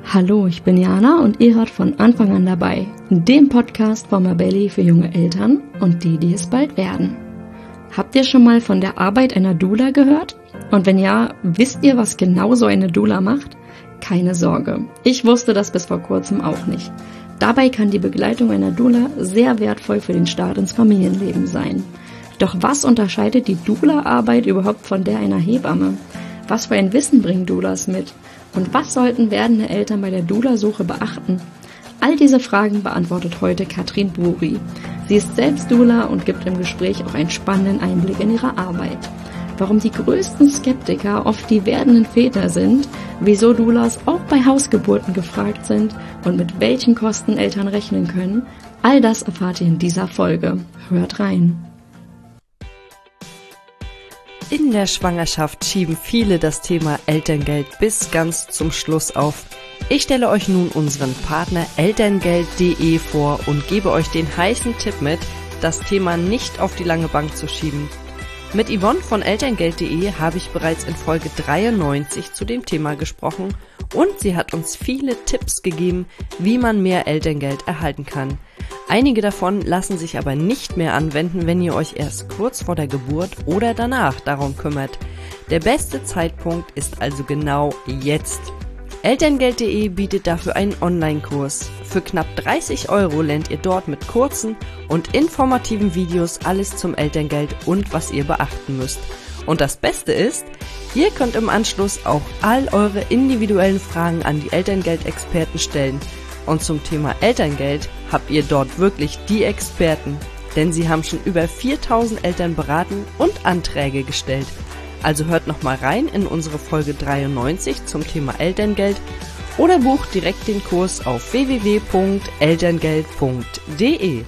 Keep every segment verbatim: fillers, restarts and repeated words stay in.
Hallo, ich bin Jana und ihr hört von Anfang an dabei, dem Podcast von Mabelli für junge Eltern und die, die es bald werden. Habt ihr schon mal von der Arbeit einer Doula gehört? Und wenn ja, wisst ihr, was genau so eine Doula macht? Keine Sorge, ich wusste das bis vor kurzem auch nicht. Dabei kann die Begleitung einer Doula sehr wertvoll für den Start ins Familienleben sein. Doch was unterscheidet die Doula-Arbeit überhaupt von der einer Hebamme? Was für ein Wissen bringen Doulas mit? Und was sollten werdende Eltern bei der Doula-Suche beachten? All diese Fragen beantwortet heute Katrin Buri. Sie ist selbst Doula und gibt im Gespräch auch einen spannenden Einblick in ihre Arbeit. Warum die größten Skeptiker oft die werdenden Väter sind, wieso Doulas auch bei Hausgeburten gefragt sind und mit welchen Kosten Eltern rechnen können, all das erfahrt ihr in dieser Folge. Hört rein! In der Schwangerschaft schieben viele das Thema Elterngeld bis ganz zum Schluss auf. Ich stelle euch nun unseren Partner elterngeld punkt de vor und gebe euch den heißen Tipp mit, das Thema nicht auf die lange Bank zu schieben. Mit Yvonne von elterngeld punkt de habe ich bereits in Folge dreiundneunzig zu dem Thema gesprochen und sie hat uns viele Tipps gegeben, wie man mehr Elterngeld erhalten kann. Einige davon lassen sich aber nicht mehr anwenden, wenn ihr euch erst kurz vor der Geburt oder danach darum kümmert. Der beste Zeitpunkt ist also genau jetzt. elterngeld punkt de bietet dafür einen Online-Kurs. Für knapp dreißig Euro lernt ihr dort mit kurzen und informativen Videos alles zum Elterngeld und was ihr beachten müsst. Und das Beste ist, ihr könnt im Anschluss auch all eure individuellen Fragen an die Elterngeld-Experten stellen. Und zum Thema Elterngeld habt ihr dort wirklich die Experten, denn sie haben schon über viertausend Eltern beraten und Anträge gestellt. Also hört nochmal rein in unsere Folge dreiundneunzig zum Thema Elterngeld oder bucht direkt den Kurs auf w w w punkt elterngeld punkt de.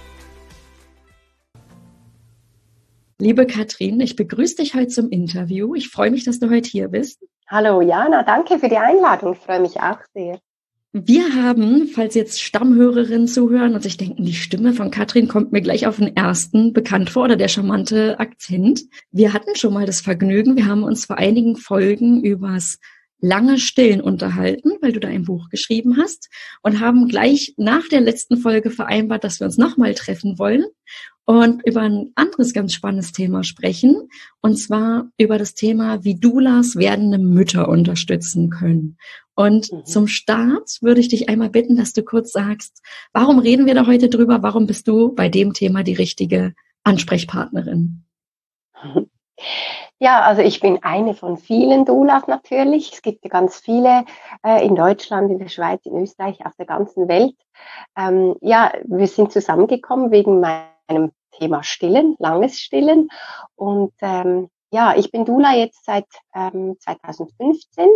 Liebe Katrin, ich begrüße dich heute zum Interview. Ich freue mich, dass du heute hier bist. Hallo Jana, danke für die Einladung. Ich freue mich auch sehr. Wir haben, falls jetzt Stammhörerinnen zuhören und sich denken, die Stimme von Katrin kommt mir gleich auf den ersten bekannt vor oder der charmante Akzent. Wir hatten schon mal das Vergnügen, wir haben uns vor einigen Folgen übers lange Stillen unterhalten, weil du da ein Buch geschrieben hast und haben gleich nach der letzten Folge vereinbart, dass wir uns nochmal treffen wollen und über ein anderes ganz spannendes Thema sprechen, und zwar über das Thema, wie Doulas werdende Mütter unterstützen können. Und mhm. zum Start würde ich dich einmal bitten, dass du kurz sagst, warum reden wir da heute drüber? Warum bist du bei dem Thema die richtige Ansprechpartnerin? Ja, also ich bin eine von vielen Doulas natürlich. Es gibt ja ganz viele äh, in Deutschland, in der Schweiz, in Österreich, auf der ganzen Welt. Ähm, ja, wir sind zusammengekommen wegen meinem Thema Stillen, langes Stillen. Und ähm, ja, ich bin Doula jetzt seit ähm, zweitausendfünfzehn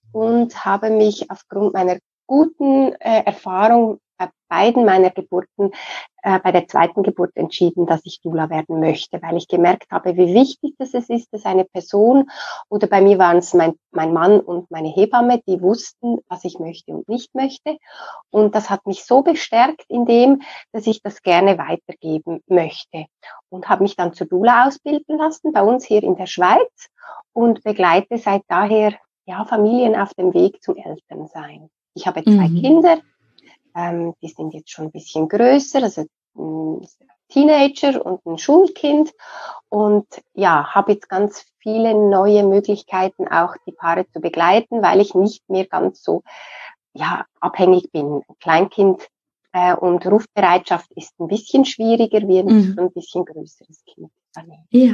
und habe mich aufgrund meiner guten äh, Erfahrung bei beiden meiner Geburten, äh, bei der zweiten Geburt entschieden, dass ich Doula werden möchte, weil ich gemerkt habe, wie wichtig das ist, dass eine Person, oder bei mir waren es mein, mein Mann und meine Hebamme, die wussten, was ich möchte und nicht möchte. Und das hat mich so bestärkt in dem, dass ich das gerne weitergeben möchte. Und habe mich dann zur Doula ausbilden lassen, bei uns hier in der Schweiz, und begleite seit daher ja Familien auf dem Weg zum Elternsein. Ich habe zwei mhm. Kinder. Ähm, die sind jetzt schon ein bisschen größer, also ein Teenager und ein Schulkind. Und ja, habe jetzt ganz viele neue Möglichkeiten, auch die Paare zu begleiten, weil ich nicht mehr ganz so ja abhängig bin. Kleinkind äh, und Rufbereitschaft ist ein bisschen schwieriger, wie ein, mhm. ein bisschen größeres Kind. Ja.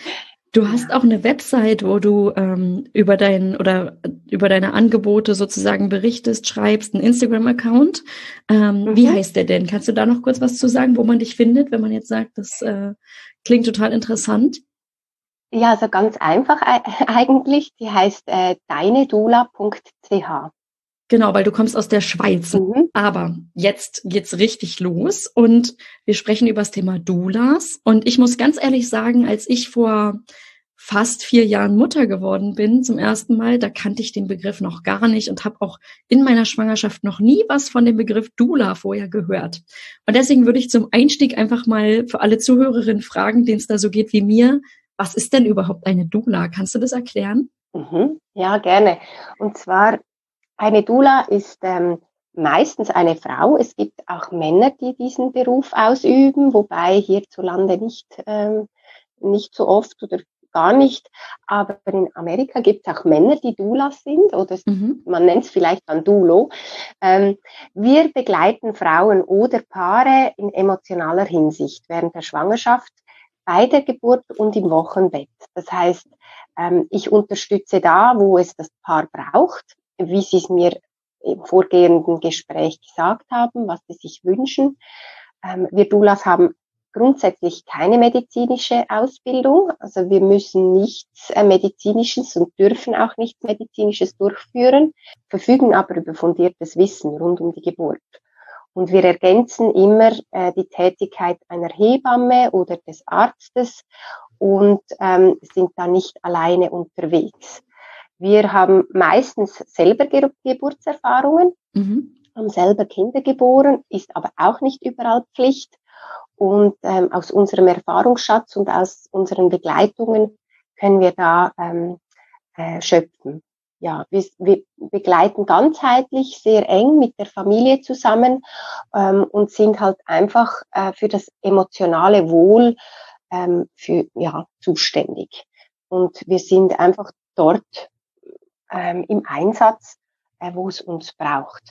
Du hast auch eine Website, wo du ähm, über dein oder über deine Angebote sozusagen berichtest, schreibst, einen Instagram-Account. Ähm, mhm. Wie heißt der denn? Kannst du da noch kurz was zu sagen, wo man dich findet, wenn man jetzt sagt, das äh, klingt total interessant? Ja, also ganz einfach eigentlich. Die heißt äh, deinedoula punkt c h. Genau, weil du kommst aus der Schweiz. Mhm. Aber jetzt geht's richtig los und wir sprechen über das Thema Doulas. Und ich muss ganz ehrlich sagen, als ich vor fast vier Jahren Mutter geworden bin, zum ersten Mal, da kannte ich den Begriff noch gar nicht und habe auch in meiner Schwangerschaft noch nie was von dem Begriff Doula vorher gehört. Und deswegen würde ich zum Einstieg einfach mal für alle Zuhörerinnen fragen, denen es da so geht wie mir, was ist denn überhaupt eine Doula? Kannst du das erklären? Mhm. Ja, gerne. Und zwar Eine Doula ist ähm, meistens eine Frau. Es gibt auch Männer, die diesen Beruf ausüben, wobei hierzulande nicht, ähm, nicht so oft oder gar nicht. Aber in Amerika gibt es auch Männer, die Doulas sind, oder mhm. man nennt es vielleicht dann Doulo. Ähm, wir begleiten Frauen oder Paare in emotionaler Hinsicht während der Schwangerschaft, bei der Geburt und im Wochenbett. Das heißt, ähm, ich unterstütze da, wo es das Paar braucht, wie sie es mir im vorgehenden Gespräch gesagt haben, was sie sich wünschen. Ähm, wir Doulas haben grundsätzlich keine medizinische Ausbildung. Also wir müssen nichts äh, Medizinisches und dürfen auch nichts Medizinisches durchführen, verfügen aber über fundiertes Wissen rund um die Geburt. Und wir ergänzen immer äh, die Tätigkeit einer Hebamme oder des Arztes und ähm, sind da nicht alleine unterwegs. Wir haben meistens selber Ge- Geburtserfahrungen, mhm. haben selber Kinder geboren, ist aber auch nicht überall Pflicht. Und ähm, aus unserem Erfahrungsschatz und aus unseren Begleitungen können wir da ähm, äh, schöpfen. Ja, wir, wir begleiten ganzheitlich sehr eng mit der Familie zusammen ähm, und sind halt einfach äh, für das emotionale Wohl ähm, für, ja, zuständig. Und wir sind einfach dort ähm, im Einsatz, äh, wo es uns braucht.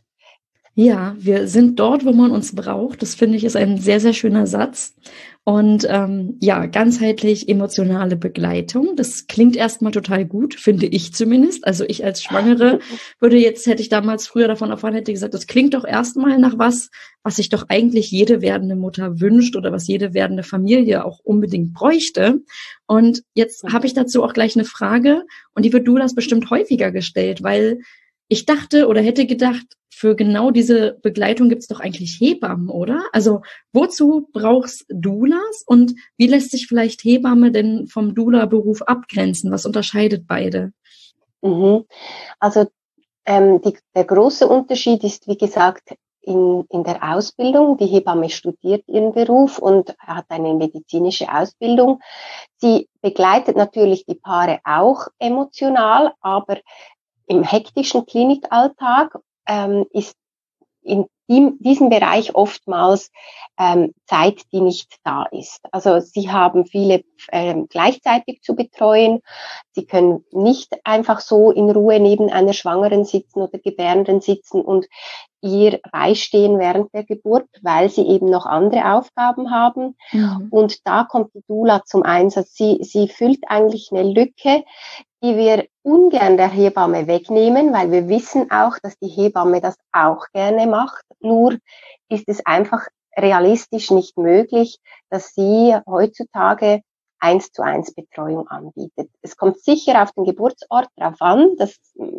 Ja, wir sind dort, wo man uns braucht. Das finde ich ist ein sehr, sehr schöner Satz. Und ähm, ja, ganzheitlich emotionale Begleitung. Das klingt erstmal total gut, finde ich zumindest. Also ich als Schwangere würde jetzt, hätte ich damals früher davon erfahren, hätte gesagt, das klingt doch erstmal nach was, was sich doch eigentlich jede werdende Mutter wünscht oder was jede werdende Familie auch unbedingt bräuchte. Und jetzt habe ich dazu auch gleich eine Frage und die wird du das bestimmt häufiger gestellt, weil ich dachte oder hätte gedacht, für genau diese Begleitung gibt es doch eigentlich Hebammen, oder? Also wozu brauchst Doulas und wie lässt sich vielleicht Hebamme denn vom Doula-Beruf abgrenzen? Was unterscheidet beide? Mhm. Also ähm, die, der große Unterschied ist, wie gesagt, in, in der Ausbildung. Die Hebamme studiert ihren Beruf und hat eine medizinische Ausbildung. Sie begleitet natürlich die Paare auch emotional, aber im hektischen Klinikalltag ähm, ist in die, diesem Bereich oftmals ähm, Zeit, die nicht da ist. Also sie haben viele ähm, gleichzeitig zu betreuen. Sie können nicht einfach so in Ruhe neben einer Schwangeren sitzen oder Gebärenden sitzen und ihr beistehen während der Geburt, weil sie eben noch andere Aufgaben haben. Mhm. Und da kommt die Doula zum Einsatz. Sie, sie füllt eigentlich eine Lücke, die wir ungern der Hebamme wegnehmen, weil wir wissen auch, dass die Hebamme das auch gerne macht. Nur ist es einfach realistisch nicht möglich, dass sie heutzutage eins zu eins Betreuung anbietet. Es kommt sicher auf den Geburtsort drauf an, das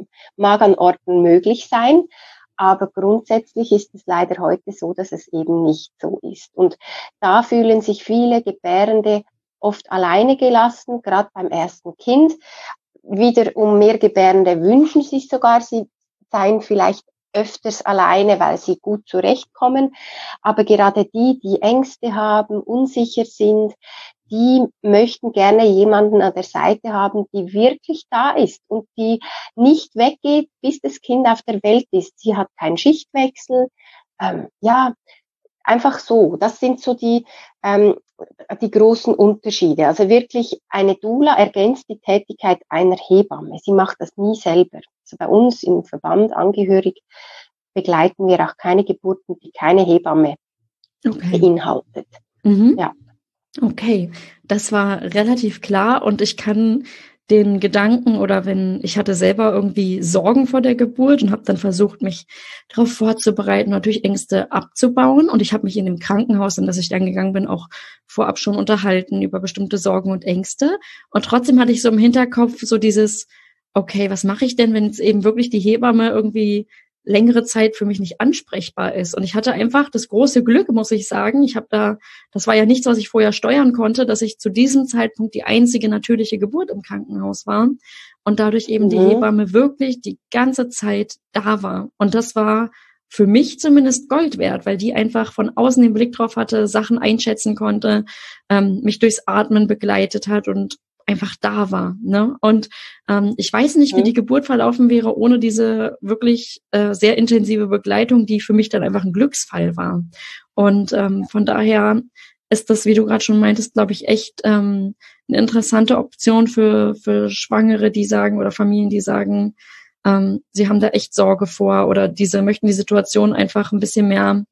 mag an Orten möglich sein, aber grundsätzlich ist es leider heute so, dass es eben nicht so ist. Und da fühlen sich viele Gebärende oft alleine gelassen, gerade beim ersten Kind. Wiederum mehr Gebärende wünschen sich sogar, sie seien vielleicht öfters alleine, weil sie gut zurechtkommen. Aber gerade die, die Ängste haben, unsicher sind, die möchten gerne jemanden an der Seite haben, die wirklich da ist und die nicht weggeht, bis das Kind auf der Welt ist. Sie hat keinen Schichtwechsel. Ähm, ja, einfach so. Das sind so die, ähm, die großen Unterschiede. Also wirklich eine Doula ergänzt die Tätigkeit einer Hebamme. Sie macht das nie selber. Also bei uns im Verband angehörig begleiten wir auch keine Geburten, die keine Hebamme okay. beinhaltet. Mhm. Ja. Okay, das war relativ klar und ich kann den Gedanken oder wenn ich hatte selber irgendwie Sorgen vor der Geburt und habe dann versucht, mich darauf vorzubereiten, natürlich Ängste abzubauen und ich habe mich in dem Krankenhaus, in das ich dann gegangen bin, auch vorab schon unterhalten über bestimmte Sorgen und Ängste und trotzdem hatte ich so im Hinterkopf so dieses, okay, was mache ich denn, wenn jetzt eben wirklich die Hebamme irgendwie längere Zeit für mich nicht ansprechbar ist. Und ich hatte einfach das große Glück, muss ich sagen. Ich habe da, das war ja nichts, was ich vorher steuern konnte, dass ich zu diesem Zeitpunkt die einzige natürliche Geburt im Krankenhaus war und dadurch eben mhm. die Hebamme wirklich die ganze Zeit da war. Und das war für mich zumindest Gold wert, weil die einfach von außen den Blick drauf hatte, Sachen einschätzen konnte, ähm, mich durchs Atmen begleitet hat und einfach da war. Ne? Und ähm, ich weiß nicht, wie Mhm. die Geburt verlaufen wäre ohne diese wirklich äh, sehr intensive Begleitung, die für mich dann einfach ein Glücksfall war. Und ähm, von daher ist das, wie du gerade schon meintest, glaube ich, echt ähm, eine interessante Option für, für Schwangere, die sagen, oder Familien, die sagen, ähm, sie haben da echt Sorge vor oder diese möchten die Situation einfach ein bisschen mehr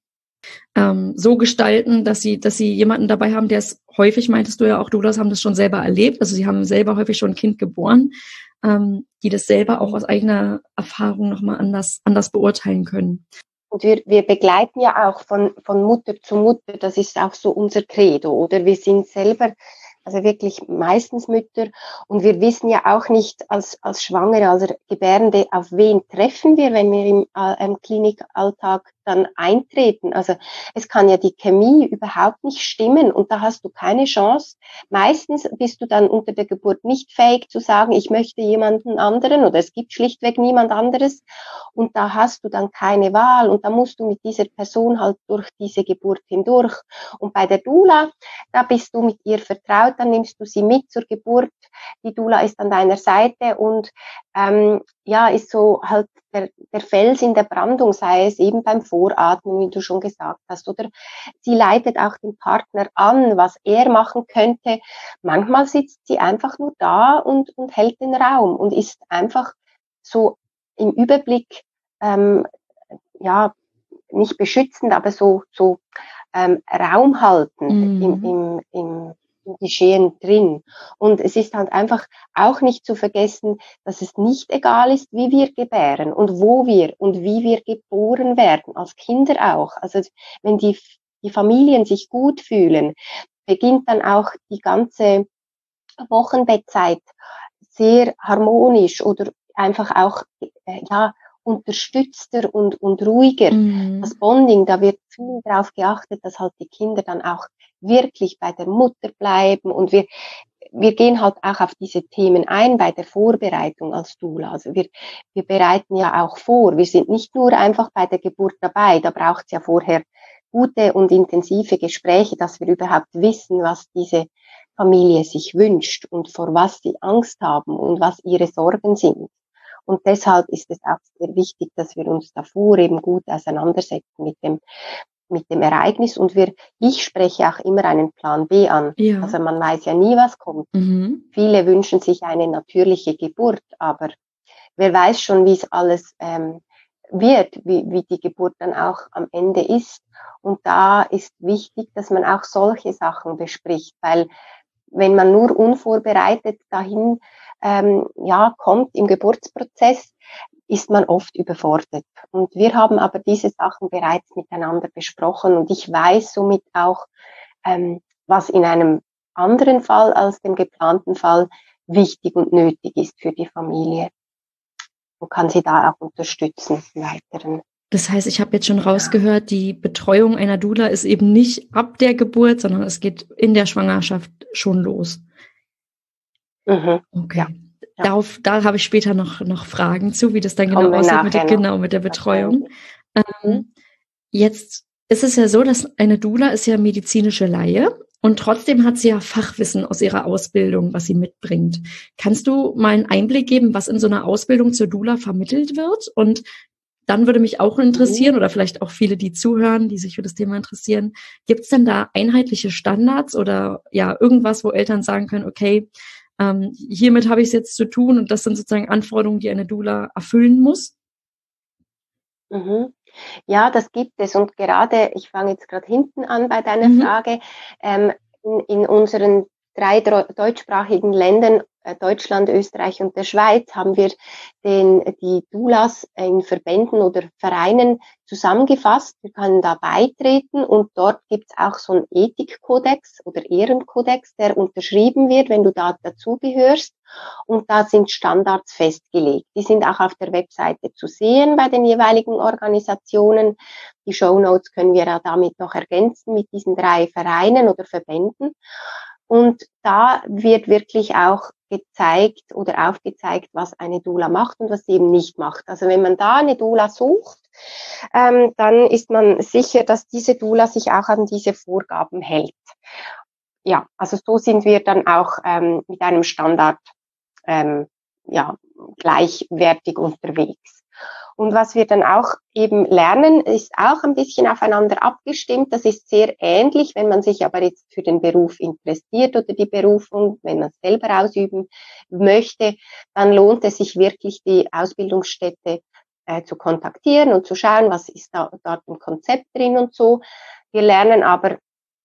ähm, so gestalten, dass sie, dass sie jemanden dabei haben, der es häufig, meintest du ja auch, Doulas haben das schon selber erlebt, also sie haben selber häufig schon ein Kind geboren, ähm, die das selber auch aus eigener Erfahrung nochmal anders, anders beurteilen können. Und wir, wir begleiten ja auch von, von Mutter zu Mutter, das ist auch so unser Credo, oder? Wir sind selber, also wirklich meistens Mütter, und wir wissen ja auch nicht als, als Schwangere, als Gebärende, auf wen treffen wir, wenn wir im, äh, im Klinikalltag dann eintreten. Also es kann ja die Chemie überhaupt nicht stimmen und da hast du keine Chance. Meistens bist du dann unter der Geburt nicht fähig zu sagen, ich möchte jemanden anderen oder es gibt schlichtweg niemand anderes und da hast du dann keine Wahl und da musst du mit dieser Person halt durch diese Geburt hindurch. Und bei der Doula, da bist du mit ihr vertraut, dann nimmst du sie mit zur Geburt. Die Doula ist an deiner Seite und ähm, ja, ist so halt der, der Fels in der Brandung, sei es eben beim Voratmen, wie du schon gesagt hast, oder sie leitet auch den Partner an, was er machen könnte. Manchmal sitzt sie einfach nur da und, und hält den Raum und ist einfach so im Überblick, ähm, ja, nicht beschützend, aber so, so ähm, raumhaltend Mhm. im, im, im Geschehen drin. Und es ist halt einfach auch nicht zu vergessen, dass es nicht egal ist, wie wir gebären und wo wir und wie wir geboren werden, als Kinder auch. Also wenn die, die Familien sich gut fühlen, beginnt dann auch die ganze Wochenbettzeit sehr harmonisch oder einfach auch, äh, ja, unterstützter und, und ruhiger. Mhm. Das Bonding, da wird viel darauf geachtet, dass halt die Kinder dann auch wirklich bei der Mutter bleiben und wir, wir gehen halt auch auf diese Themen ein bei der Vorbereitung als Doula. Also wir, wir bereiten ja auch vor. Wir sind nicht nur einfach bei der Geburt dabei. Da braucht es ja vorher gute und intensive Gespräche, dass wir überhaupt wissen, was diese Familie sich wünscht und vor was sie Angst haben und was ihre Sorgen sind. Und deshalb ist es auch sehr wichtig, dass wir uns davor eben gut auseinandersetzen mit dem, mit dem Ereignis. Und wir, ich spreche auch immer einen Plan B an. Ja. Also man weiß ja nie, was kommt. Mhm. Viele wünschen sich eine natürliche Geburt, aber wer weiß schon, wie es alles ähm, wird, wie, wie die Geburt dann auch am Ende ist. Und da ist wichtig, dass man auch solche Sachen bespricht, weil wenn man nur unvorbereitet dahin ähm, ja, kommt im Geburtsprozess, ist man oft überfordert. Und wir haben aber diese Sachen bereits miteinander besprochen und ich weiß somit auch, ähm, was in einem anderen Fall als dem geplanten Fall wichtig und nötig ist für die Familie und kann sie da auch unterstützen im Weiteren. Das heißt, ich habe jetzt schon rausgehört, die Betreuung einer Doula ist eben nicht ab der Geburt, sondern es geht in der Schwangerschaft schon los. Mhm. Okay. Ja. Ja. Darauf, da habe ich später noch, noch Fragen zu, wie das dann Kommen genau wir aussieht mit der, nachher noch. genau, mit der Betreuung. Mhm. Ähm, jetzt ist es ja so, dass eine Doula ist ja medizinische Laie und trotzdem hat sie ja Fachwissen aus ihrer Ausbildung, was sie mitbringt. Kannst du mal einen Einblick geben, was in so einer Ausbildung zur Doula vermittelt wird? Und dann würde mich auch interessieren, oder vielleicht auch viele, die zuhören, die sich für das Thema interessieren, gibt es denn da einheitliche Standards oder ja irgendwas, wo Eltern sagen können, okay, ähm, hiermit habe ich es jetzt zu tun und das sind sozusagen Anforderungen, die eine Doula erfüllen muss? Mhm. Ja, das gibt es und gerade, ich fange jetzt gerade hinten an bei deiner Mhm. Frage, ähm, in, in unseren drei deutschsprachigen Ländern, äh, Deutschland, Österreich und der Schweiz, haben wir den, die Doulas in Verbänden oder Vereinen zusammengefasst. Wir können da beitreten und dort gibt es auch so einen Ethikkodex oder Ehrenkodex, der unterschrieben wird, wenn du da dazugehörst. Und da sind Standards festgelegt. Die sind auch auf der Webseite zu sehen bei den jeweiligen Organisationen. Die Shownotes können wir ja damit noch ergänzen mit diesen drei Vereinen oder Verbänden. Und da wird wirklich auch gezeigt oder aufgezeigt, was eine Doula macht und was sie eben nicht macht. Also wenn man da eine Doula sucht, ähm, dann ist man sicher, dass diese Doula sich auch an diese Vorgaben hält. ja, also so sind wir dann auch ähm, mit einem Standard ähm, ja, gleichwertig unterwegs. Und was wir dann auch eben lernen, ist auch ein bisschen aufeinander abgestimmt. Das ist sehr ähnlich, wenn man sich aber jetzt für den Beruf interessiert oder die Berufung, wenn man es selber ausüben möchte, dann lohnt es sich wirklich, die Ausbildungsstätte äh, zu kontaktieren und zu schauen, was ist da dort im Konzept drin und so. Wir lernen aber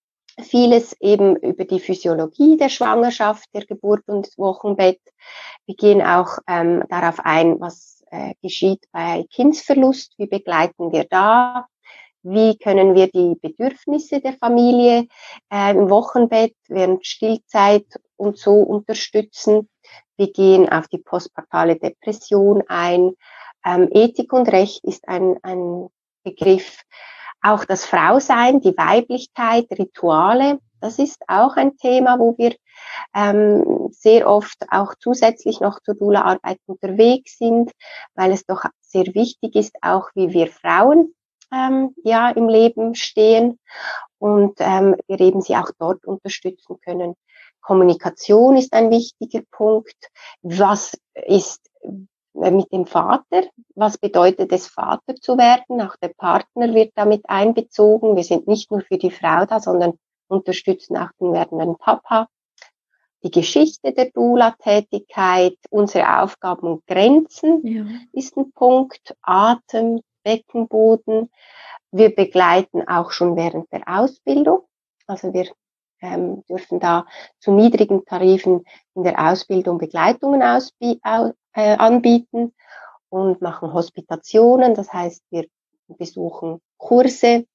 vieles eben über die Physiologie der Schwangerschaft, der Geburt und des Wochenbett. Wir gehen auch ähm, darauf ein, was äh, geschieht bei Kindsverlust, wie begleiten wir da, wie können wir die Bedürfnisse der Familie äh, im Wochenbett während Stillzeit und so unterstützen. Wir gehen auf die postpartale Depression ein. Ähm, Ethik und Recht ist ein, ein Begriff. Auch das Frausein, die Weiblichkeit, Rituale, das ist auch ein Thema, wo wir ähm, sehr oft auch zusätzlich noch zur Doula-Arbeit unterwegs sind, weil es doch sehr wichtig ist, auch wie wir Frauen ähm, ja im Leben stehen und ähm, wir eben sie auch dort unterstützen können. Kommunikation ist ein wichtiger Punkt. Was ist mit dem Vater? Was bedeutet es, Vater zu werden? Auch der Partner wird damit einbezogen. Wir sind nicht nur für die Frau da, sondern unterstützen auch den werdenden Papa. Die Geschichte der Doula-Tätigkeit, unsere Aufgaben und Grenzen ja. ist ein Punkt. Atem, Beckenboden. Wir begleiten auch schon während der Ausbildung. Also wir ähm, dürfen da zu niedrigen Tarifen in der Ausbildung Begleitungen ausbi- au- äh, anbieten und machen Hospitationen. Das heißt, wir besuchen Kurse,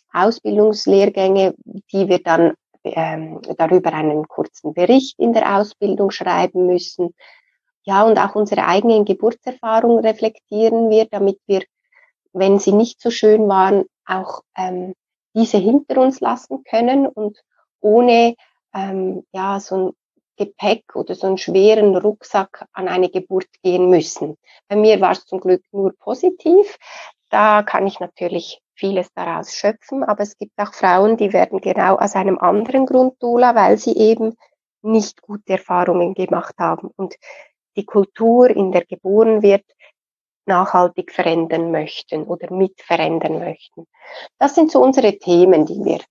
Ausbildungslehrgänge, die wir dann ähm, darüber einen kurzen Bericht in der Ausbildung schreiben müssen. Ja, und auch unsere eigenen Geburtserfahrungen reflektieren wir, damit wir, wenn sie nicht so schön waren, auch ähm, diese hinter uns lassen können und ohne ähm, ja so ein Gepäck oder so einen schweren Rucksack an eine Geburt gehen müssen. Bei mir war es zum Glück nur positiv. Da kann ich natürlich vieles daraus schöpfen, aber es gibt auch Frauen, die werden genau aus einem anderen Grund Doula, weil sie eben nicht gute Erfahrungen gemacht haben und die Kultur, in der geboren wird, nachhaltig verändern möchten oder mit verändern möchten. Das sind so unsere Themen, die wir,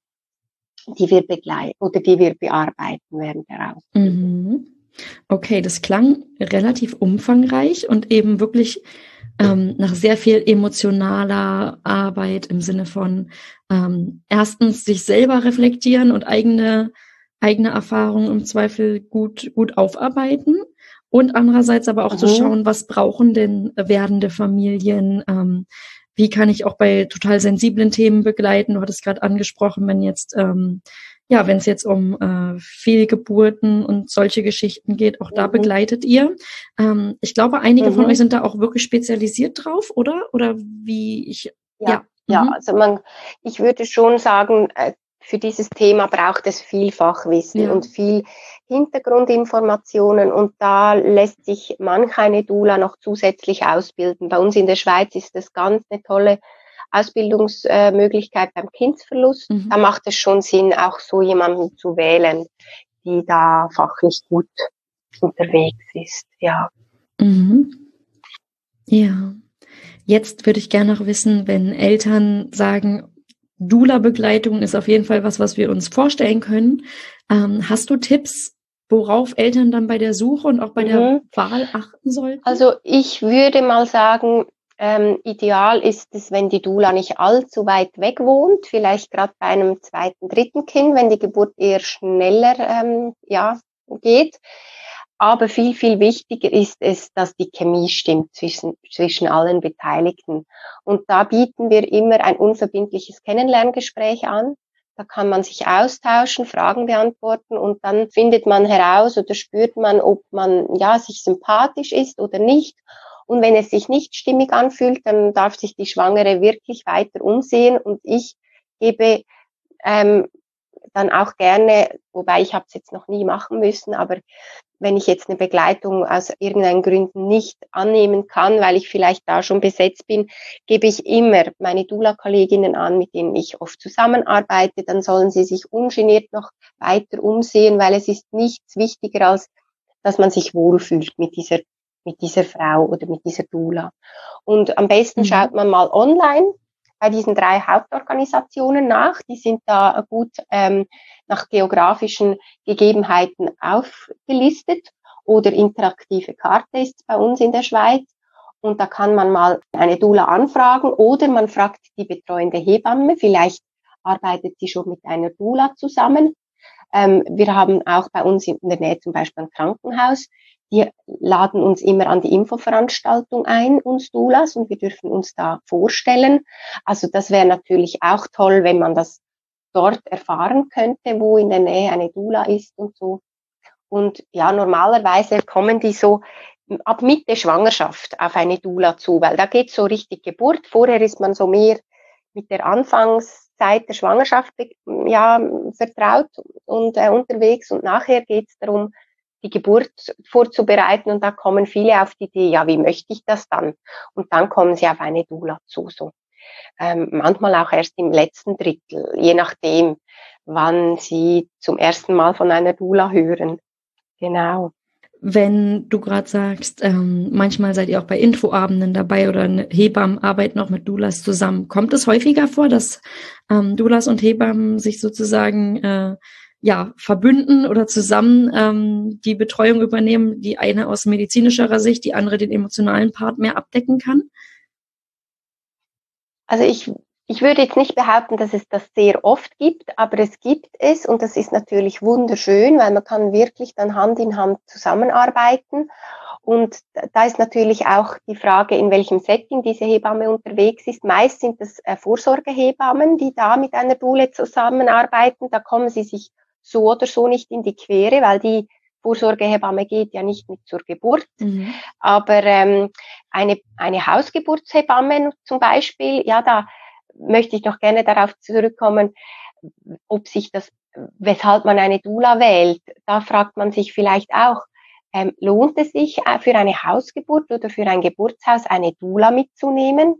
die wir begleiten oder die wir bearbeiten während der Ausbildung. Mhm. Okay, das klang relativ umfangreich und eben wirklich ähm, nach sehr viel emotionaler Arbeit im Sinne von ähm, erstens sich selber reflektieren und eigene eigene Erfahrungen im Zweifel gut gut aufarbeiten und andererseits aber auch mhm. zu schauen, was brauchen denn werdende Familien, ähm, wie kann ich auch bei total sensiblen Themen begleiten. Du hattest gerade angesprochen, wenn jetzt ähm, ja, wenn es jetzt um äh, Fehlgeburten und solche Geschichten geht, auch da mhm. begleitet ihr. Ähm, ich glaube, einige mhm. von euch sind da auch wirklich spezialisiert drauf, oder? Oder wie ich, ja. Ja, ja mhm. also man, ich würde schon sagen, äh, für dieses Thema braucht es viel Fachwissen ja. und viel Hintergrundinformationen und da lässt sich manch eine Doula noch zusätzlich ausbilden. Bei uns in der Schweiz ist das ganz eine tolle Ausbildungsmöglichkeit beim Kindsverlust. Mhm. Da macht es schon Sinn, auch so jemanden zu wählen, die da fachlich gut unterwegs ist, ja. Mhm. Ja. Jetzt würde ich gerne noch wissen, wenn Eltern sagen, Doula-Begleitung ist auf jeden Fall was, was wir uns vorstellen können. Ähm, hast du Tipps, worauf Eltern dann bei der Suche und auch bei mhm. der Wahl achten sollten? Also ich würde mal sagen, ähm, ideal ist es, wenn die Doula nicht allzu weit weg wohnt, vielleicht gerade bei einem zweiten, dritten Kind, wenn die Geburt eher schneller ähm, ja, geht. Aber viel, viel wichtiger ist es, dass die Chemie stimmt zwischen, zwischen allen Beteiligten. Und da bieten wir immer ein unverbindliches Kennenlerngespräch an. Da kann man sich austauschen, Fragen beantworten und dann findet man heraus oder spürt man, ob man ja sich sympathisch ist oder nicht. Und wenn es sich nicht stimmig anfühlt, dann darf sich die Schwangere wirklich weiter umsehen. Und ich gebe ähm, dann auch gerne, wobei ich habe es jetzt noch nie machen müssen, aber wenn ich jetzt eine Begleitung aus irgendeinen Gründen nicht annehmen kann, weil ich vielleicht da schon besetzt bin, gebe ich immer meine Doula-Kolleginnen an, mit denen ich oft zusammenarbeite. Dann sollen sie sich ungeniert noch weiter umsehen, weil es ist nichts wichtiger, als dass man sich wohlfühlt mit dieser, mit dieser Frau oder mit dieser Doula. Und am besten mhm. schaut man mal online bei diesen drei Hauptorganisationen nach. Die sind da gut ähm, nach geografischen Gegebenheiten aufgelistet, oder interaktive Karte ist bei uns in der Schweiz. Und da kann man mal eine Doula anfragen oder man fragt die betreuende Hebamme. Vielleicht arbeitet sie schon mit einer Doula zusammen. Ähm, wir haben auch bei uns in der Nähe zum Beispiel ein Krankenhaus. Die laden uns immer an die Infoveranstaltung ein, uns Doulas, und wir dürfen uns da vorstellen. Also das wäre natürlich auch toll, wenn man das dort erfahren könnte, wo in der Nähe eine Doula ist und so. Und ja, normalerweise kommen die so ab Mitte Schwangerschaft auf eine Doula zu, weil da geht so richtig Geburt. Vorher ist man so mehr mit der Anfangszeit der Schwangerschaft ja vertraut und äh, unterwegs, und nachher geht es darum, die Geburt vorzubereiten, und da kommen viele auf die Idee, ja, wie möchte ich das dann? Und dann kommen sie auf eine Doula zu, so. Ähm, manchmal auch erst im letzten Drittel, je nachdem, wann sie zum ersten Mal von einer Doula hören. Genau. Wenn du gerade sagst, ähm, manchmal seid ihr auch bei Infoabenden dabei oder eine Hebammen arbeiten auch mit Doulas zusammen. Kommt es häufiger vor, dass ähm, Doulas und Hebammen sich sozusagen äh, ja verbünden oder zusammen ähm, die Betreuung übernehmen, die eine aus medizinischerer Sicht, die andere den emotionalen Part mehr abdecken kann? Also ich Ich würde jetzt nicht behaupten, dass es das sehr oft gibt, aber es gibt es, und das ist natürlich wunderschön, weil man kann wirklich dann Hand in Hand zusammenarbeiten. Und da ist natürlich auch die Frage, in welchem Setting diese Hebamme unterwegs ist. Meist sind das Vorsorgehebammen, die da mit einer Doula zusammenarbeiten. Da kommen sie sich so oder so nicht in die Quere, weil die Vorsorgehebamme geht ja nicht mit zur Geburt. Mhm. Aber ähm, eine, eine Hausgeburtshebamme zum Beispiel, ja, da möchte ich noch gerne darauf zurückkommen, ob sich das, weshalb man eine Doula wählt. Da fragt man sich vielleicht auch, ähm, lohnt es sich für eine Hausgeburt oder für ein Geburtshaus eine Doula mitzunehmen?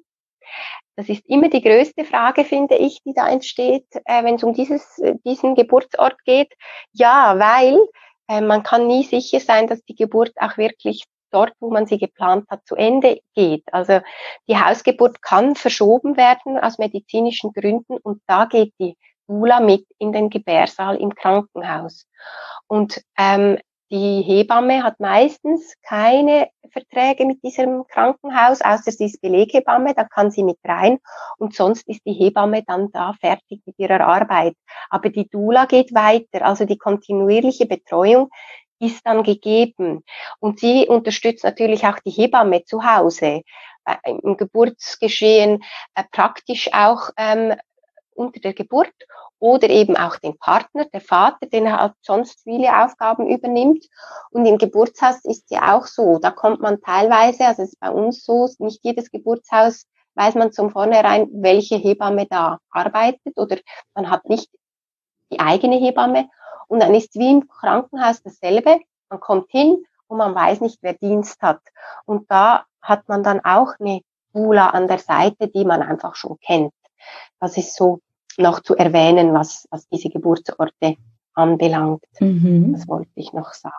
Das ist immer die größte Frage, finde ich, die da entsteht, äh, wenn es um dieses, diesen Geburtsort geht. Ja, weil äh, man kann nie sicher sein, dass die Geburt auch wirklich dort, wo man sie geplant hat, zu Ende geht. Also die Hausgeburt kann verschoben werden aus medizinischen Gründen, und da geht die Doula mit in den Gebärsaal im Krankenhaus. Und ähm, die Hebamme hat meistens keine Verträge mit diesem Krankenhaus, außer sie ist Beleghebamme, da kann sie mit rein, und sonst ist die Hebamme dann da fertig mit ihrer Arbeit. Aber die Doula geht weiter, also die kontinuierliche Betreuung ist dann gegeben. Und sie unterstützt natürlich auch die Hebamme zu Hause, äh, im Geburtsgeschehen, äh, praktisch auch ähm, unter der Geburt, oder eben auch den Partner, der Vater, den halt sonst viele Aufgaben übernimmt. Und im Geburtshaus ist ja auch so, da kommt man teilweise, also es ist bei uns so, nicht jedes Geburtshaus weiß man zum Vornherein, welche Hebamme da arbeitet, oder man hat nicht die eigene Hebamme. Und dann ist wie im Krankenhaus dasselbe. Man kommt hin und man weiß nicht, wer Dienst hat. Und da hat man dann auch eine Doula an der Seite, die man einfach schon kennt. Das ist so noch zu erwähnen, was, was diese Geburtsorte anbelangt. Mhm. Das wollte ich noch sagen.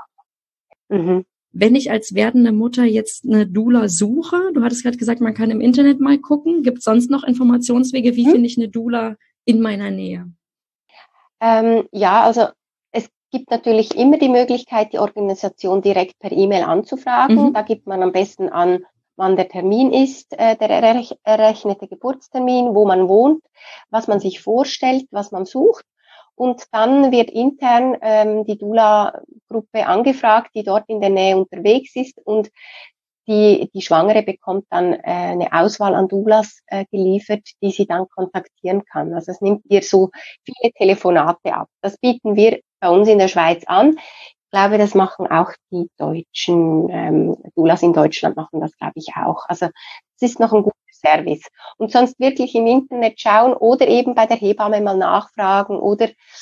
Mhm. Wenn ich als werdende Mutter jetzt eine Doula suche, du hattest gerade gesagt, man kann im Internet mal gucken, gibt es sonst noch Informationswege, wie mhm. finde ich eine Doula in meiner Nähe? Ähm, ja, also es gibt natürlich immer die Möglichkeit, die Organisation direkt per E-Mail anzufragen. Mhm. Da gibt man am besten an, wann der Termin ist, äh, der errech- errechnete Geburtstermin, wo man wohnt, was man sich vorstellt, was man sucht. Und dann wird intern ähm, die Doula-Gruppe angefragt, die dort in der Nähe unterwegs ist, und die, die Schwangere bekommt dann äh, eine Auswahl an Doulas äh, geliefert, die sie dann kontaktieren kann. Also es nimmt ihr so viele Telefonate ab. Das bieten wir bei uns in der Schweiz an. Ich glaube, das machen auch die deutschen ähm, Doulas in Deutschland, machen das, glaube ich, auch. Also es ist noch ein guter Service. Und sonst wirklich im Internet schauen oder eben bei der Hebamme mal nachfragen oder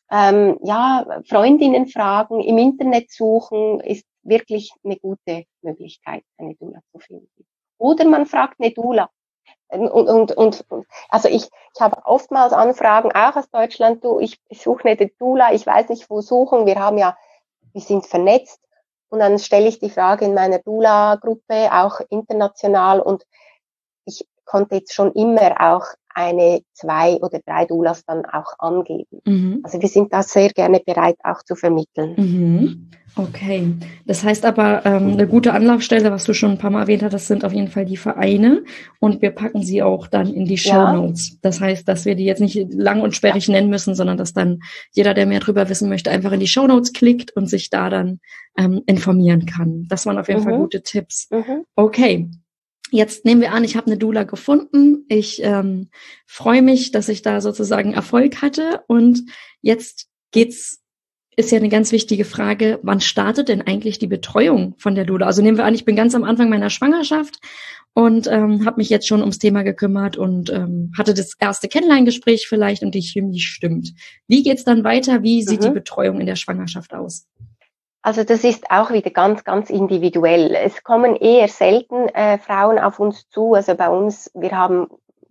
ähm, ja, Freundinnen fragen, im Internet suchen, ist wirklich eine gute Möglichkeit, eine Doula zu finden. Oder man fragt eine Doula. Und, und, und, und also ich, ich habe oftmals Anfragen, auch aus Deutschland, du, ich, ich suche eine Doula, ich weiß nicht, wo suchen, wir haben ja, wir sind vernetzt, und dann stelle ich die Frage in meiner Doula-Gruppe, auch international, und ich konnte jetzt schon immer auch eine, zwei oder drei Doulas dann auch angeben. Mhm. Also wir sind da sehr gerne bereit, auch zu vermitteln. Mhm. Okay. Das heißt aber, ähm, eine gute Anlaufstelle, was du schon ein paar Mal erwähnt hast, das sind auf jeden Fall die Vereine, und wir packen sie auch dann in die Shownotes. Ja. Das heißt, dass wir die jetzt nicht lang und sperrig ja. nennen müssen, sondern dass dann jeder, der mehr drüber wissen möchte, einfach in die Shownotes klickt und sich da dann ähm, informieren kann. Das waren auf jeden mhm. Fall gute Tipps. Mhm. Okay. Jetzt nehmen wir an, ich habe eine Doula gefunden. Ich ähm, freue mich, dass ich da sozusagen Erfolg hatte. Und jetzt geht's, ist ja eine ganz wichtige Frage, wann startet denn eigentlich die Betreuung von der Doula? Also nehmen wir an, ich bin ganz am Anfang meiner Schwangerschaft und ähm, habe mich jetzt schon ums Thema gekümmert und ähm, hatte das erste Kennenlerngespräch vielleicht und die Chemie stimmt. Wie geht's dann weiter? Wie sieht mhm. die Betreuung in der Schwangerschaft aus? Also das ist auch wieder ganz, ganz individuell. Es kommen eher selten äh, Frauen auf uns zu. Also bei uns, wir haben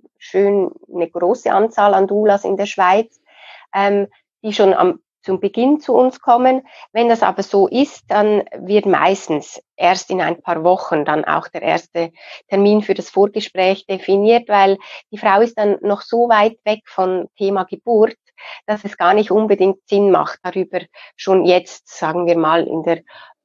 schön eine große Anzahl an Doulas in der Schweiz, ähm, die schon am zum Beginn zu uns kommen. Wenn das aber so ist, dann wird meistens erst in ein paar Wochen dann auch der erste Termin für das Vorgespräch definiert, weil die Frau ist dann noch so weit weg vom Thema Geburt, dass es gar nicht unbedingt Sinn macht, darüber schon jetzt, sagen wir mal, in der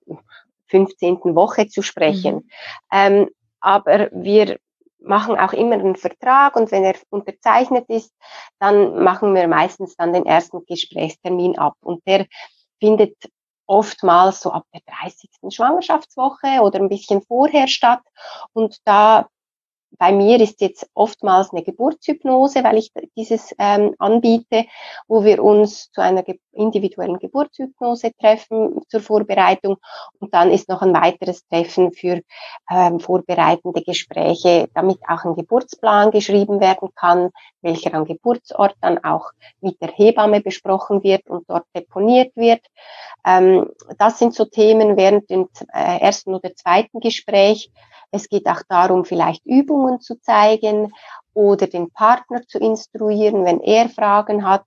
fünfzehnten Woche zu sprechen. Mhm. Ähm, aber wir machen auch immer einen Vertrag, und wenn er unterzeichnet ist, dann machen wir meistens dann den ersten Gesprächstermin ab. Und der findet oftmals so ab der dreißigsten Schwangerschaftswoche oder ein bisschen vorher statt. Und da bei mir ist jetzt oftmals eine Geburtshypnose, weil ich dieses ähm, anbiete, wo wir uns zu einer ge- individuellen Geburtshypnose treffen zur Vorbereitung, und dann ist noch ein weiteres Treffen für ähm, vorbereitende Gespräche, damit auch ein Geburtsplan geschrieben werden kann, welcher am Geburtsort dann auch mit der Hebamme besprochen wird und dort deponiert wird. Ähm, das sind so Themen während dem äh, ersten oder zweiten Gespräch. Es geht auch darum, vielleicht Übungen zu zeigen oder den Partner zu instruieren, wenn er Fragen hat.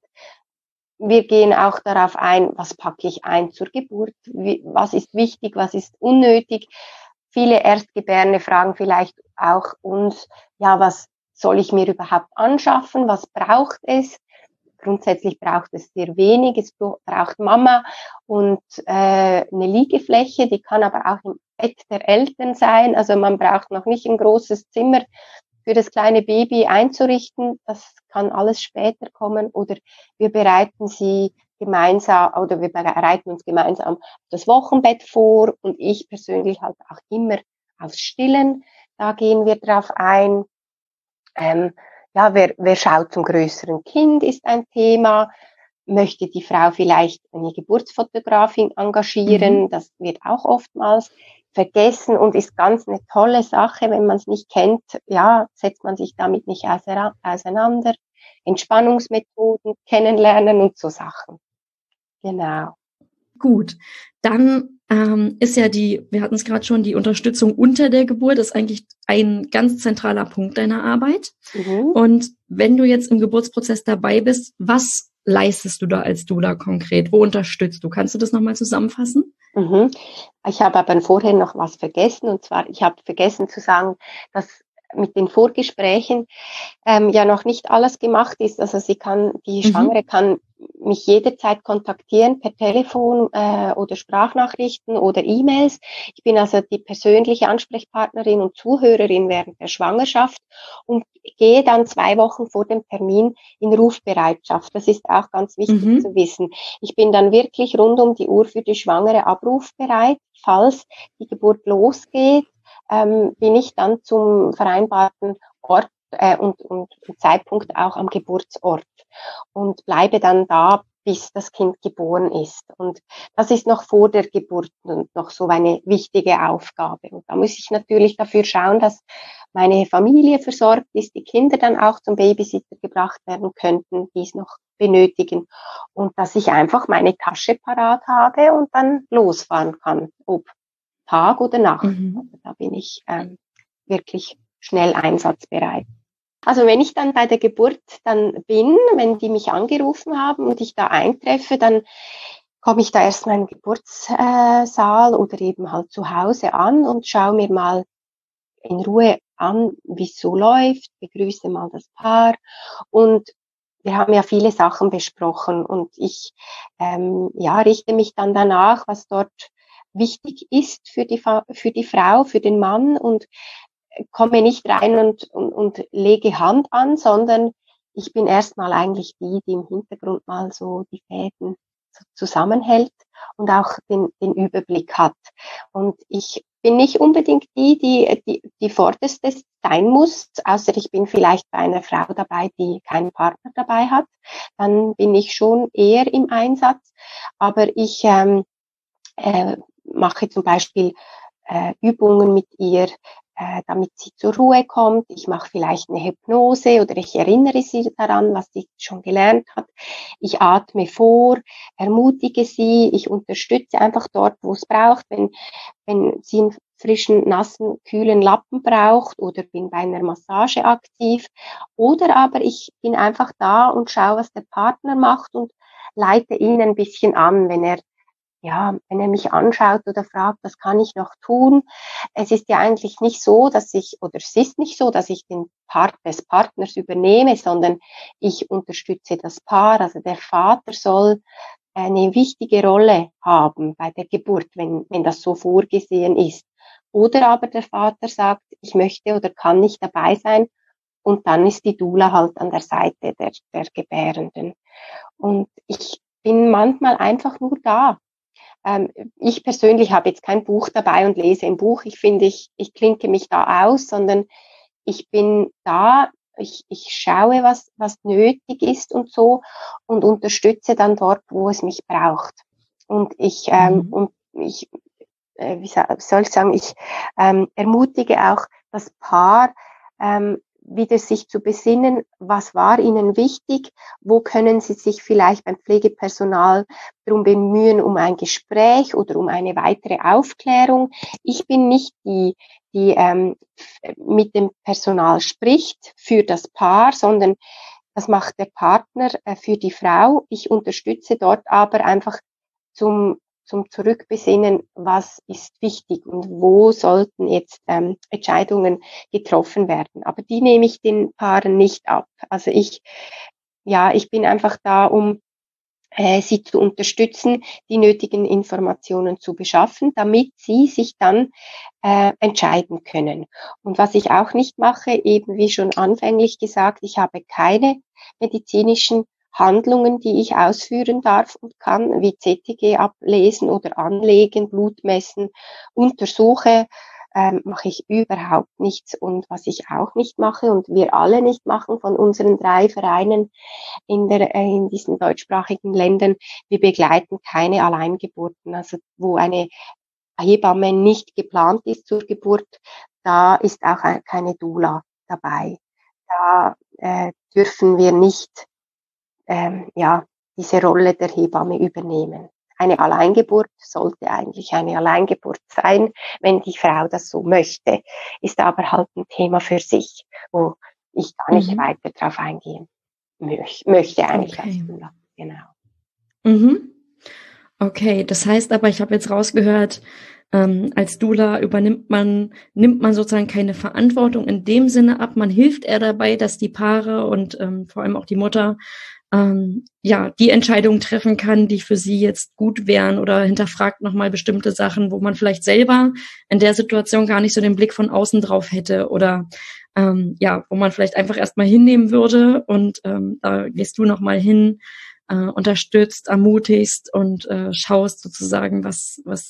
Wir gehen auch darauf ein, was packe ich ein zur Geburt, wie, was ist wichtig, was ist unnötig. Viele Erstgebärende fragen vielleicht auch uns, ja, was soll ich mir überhaupt anschaffen, was braucht es? Grundsätzlich braucht es sehr wenig, es braucht Mama und äh, eine Liegefläche, die kann aber auch im Bett der Eltern sein, also man braucht noch nicht ein großes Zimmer für das kleine Baby einzurichten, das kann alles später kommen, oder wir bereiten sie gemeinsam oder wir bereiten uns gemeinsam das Wochenbett vor, und ich persönlich halt auch immer aufs Stillen, da gehen wir drauf ein. Ähm, ja, wer, wer schaut zum größeren Kind ist ein Thema. Möchte die Frau vielleicht eine Geburtsfotografin engagieren? Mhm. Das wird auch oftmals vergessen und ist ganz eine tolle Sache. Wenn man es nicht kennt, ja, setzt man sich damit nicht auseinander. Entspannungsmethoden kennenlernen und so Sachen. Genau. Gut, dann ähm, ist ja die, wir hatten es gerade schon, die Unterstützung unter der Geburt ist eigentlich ein ganz zentraler Punkt deiner Arbeit. Mhm. Und wenn du jetzt im Geburtsprozess dabei bist, was leistest du da als Doula konkret? Wo unterstützt du? Kannst du das nochmal zusammenfassen? Mhm. Ich habe aber vorher noch was vergessen, und zwar, ich habe vergessen zu sagen, dass mit den Vorgesprächen ähm, ja noch nicht alles gemacht ist. Also sie kann, die Schwangere mhm. kann mich jederzeit kontaktieren per Telefon äh, oder Sprachnachrichten oder E-Mails. Ich bin also die persönliche Ansprechpartnerin und Zuhörerin während der Schwangerschaft und gehe dann zwei Wochen vor dem Termin in Rufbereitschaft. Das ist auch ganz wichtig mhm. zu wissen. Ich bin dann wirklich rund um die Uhr für die Schwangere abrufbereit. Falls die Geburt losgeht, ähm, bin ich dann zum vereinbarten Ort äh, und, und Zeitpunkt auch am Geburtsort und bleibe dann da, bis das Kind geboren ist. Und das ist noch vor der Geburt noch so eine wichtige Aufgabe. Und da muss ich natürlich dafür schauen, dass meine Familie versorgt ist, die Kinder dann auch zum Babysitter gebracht werden könnten, die es noch benötigen. Und dass ich einfach meine Tasche parat habe und dann losfahren kann, ob Tag oder Nacht. Mhm. Also da bin ich ähm, wirklich schnell einsatzbereit. Also wenn ich dann bei der Geburt dann bin, wenn die mich angerufen haben und ich da eintreffe, dann komme ich da erstmal im Geburtssaal oder eben halt zu Hause an und schaue mir mal in Ruhe an, wie es so läuft, begrüße mal das Paar und wir haben ja viele Sachen besprochen und ich ähm, ja, richte mich dann danach, was dort wichtig ist für die, für die Frau, für den Mann und komme nicht rein und, und, und lege Hand an, sondern ich bin erstmal eigentlich die, die im Hintergrund mal so die Fäden zusammenhält und auch den, den Überblick hat. Und ich bin nicht unbedingt die, die, die, die vorderste sein muss, außer ich bin vielleicht bei einer Frau dabei, die keinen Partner dabei hat. Dann bin ich schon eher im Einsatz. Aber ich ähm, äh, mache zum Beispiel äh, Übungen mit ihr, äh, damit sie zur Ruhe kommt. Ich mache vielleicht eine Hypnose oder ich erinnere sie daran, was sie schon gelernt hat. Ich atme vor, ermutige sie, ich unterstütze einfach dort, wo es braucht, wenn, wenn sie einen frischen, nassen, kühlen Lappen braucht oder bin bei einer Massage aktiv. Oder aber ich bin einfach da und schaue, was der Partner macht und leite ihn ein bisschen an, wenn er ja, wenn er mich anschaut oder fragt, was kann ich noch tun? Es ist ja eigentlich nicht so, dass ich, oder es ist nicht so, dass ich den Part des Partners übernehme, sondern ich unterstütze das Paar. Also der Vater soll eine wichtige Rolle haben bei der Geburt, wenn, wenn das so vorgesehen ist. Oder aber der Vater sagt, ich möchte oder kann nicht dabei sein. Und dann ist die Doula halt an der Seite der, der Gebärenden. Und ich bin manchmal einfach nur da. Ähm, ich persönlich habe jetzt kein Buch dabei und lese im Buch. Ich finde, ich, ich klinke mich da aus, sondern ich bin da, ich, ich schaue, was, was nötig ist und so und unterstütze dann dort, wo es mich braucht. Und ich, ähm, Mhm. und ich äh, wie soll ich sagen, ich ähm, ermutige auch das Paar, ähm, wieder sich zu besinnen, was war ihnen wichtig, wo können sie sich vielleicht beim Pflegepersonal darum bemühen, um ein Gespräch oder um eine weitere Aufklärung. Ich bin nicht die, die ähm, mit dem Personal spricht für das Paar, sondern das macht der Partner äh, für die Frau. Ich unterstütze dort aber einfach zum zum Zurückbesinnen, was ist wichtig und wo sollten jetzt ähm, Entscheidungen getroffen werden. Aber die nehme ich den Paaren nicht ab. Also ich, ja, ich bin einfach da, um äh, sie zu unterstützen, die nötigen Informationen zu beschaffen, damit sie sich dann äh, entscheiden können. Und was ich auch nicht mache, eben wie schon anfänglich gesagt, ich habe keine medizinischen Handlungen, die ich ausführen darf und kann, wie C T G ablesen oder anlegen, Blut messen, untersuche, ähm, mache ich überhaupt nichts. Und was ich auch nicht mache und wir alle nicht machen von unseren drei Vereinen in, der, äh, in diesen deutschsprachigen Ländern, wir begleiten keine Alleingeburten, also wo eine Hebamme nicht geplant ist zur Geburt, da ist auch keine Doula dabei. Da äh, dürfen wir nicht ähm, ja, diese Rolle der Hebamme übernehmen. Eine Alleingeburt sollte eigentlich eine Alleingeburt sein, wenn die Frau das so möchte, ist aber halt ein Thema für sich, wo ich gar nicht mhm. weiter drauf eingehen möch, möchte eigentlich okay. als Doula. Genau. Mhm. Okay, das heißt aber, ich habe jetzt rausgehört, ähm, als Doula übernimmt man, nimmt man sozusagen keine Verantwortung in dem Sinne ab. Man hilft eher dabei, dass die Paare und ähm, vor allem auch die Mutter ähm, ja die Entscheidungen treffen kann, die für sie jetzt gut wären, oder hinterfragt nochmal bestimmte Sachen, wo man vielleicht selber in der Situation gar nicht so den Blick von außen drauf hätte, oder ähm, ja, wo man vielleicht einfach erstmal hinnehmen würde, und ähm, da gehst du nochmal hin, äh, unterstützt, ermutigst und äh, schaust sozusagen, was was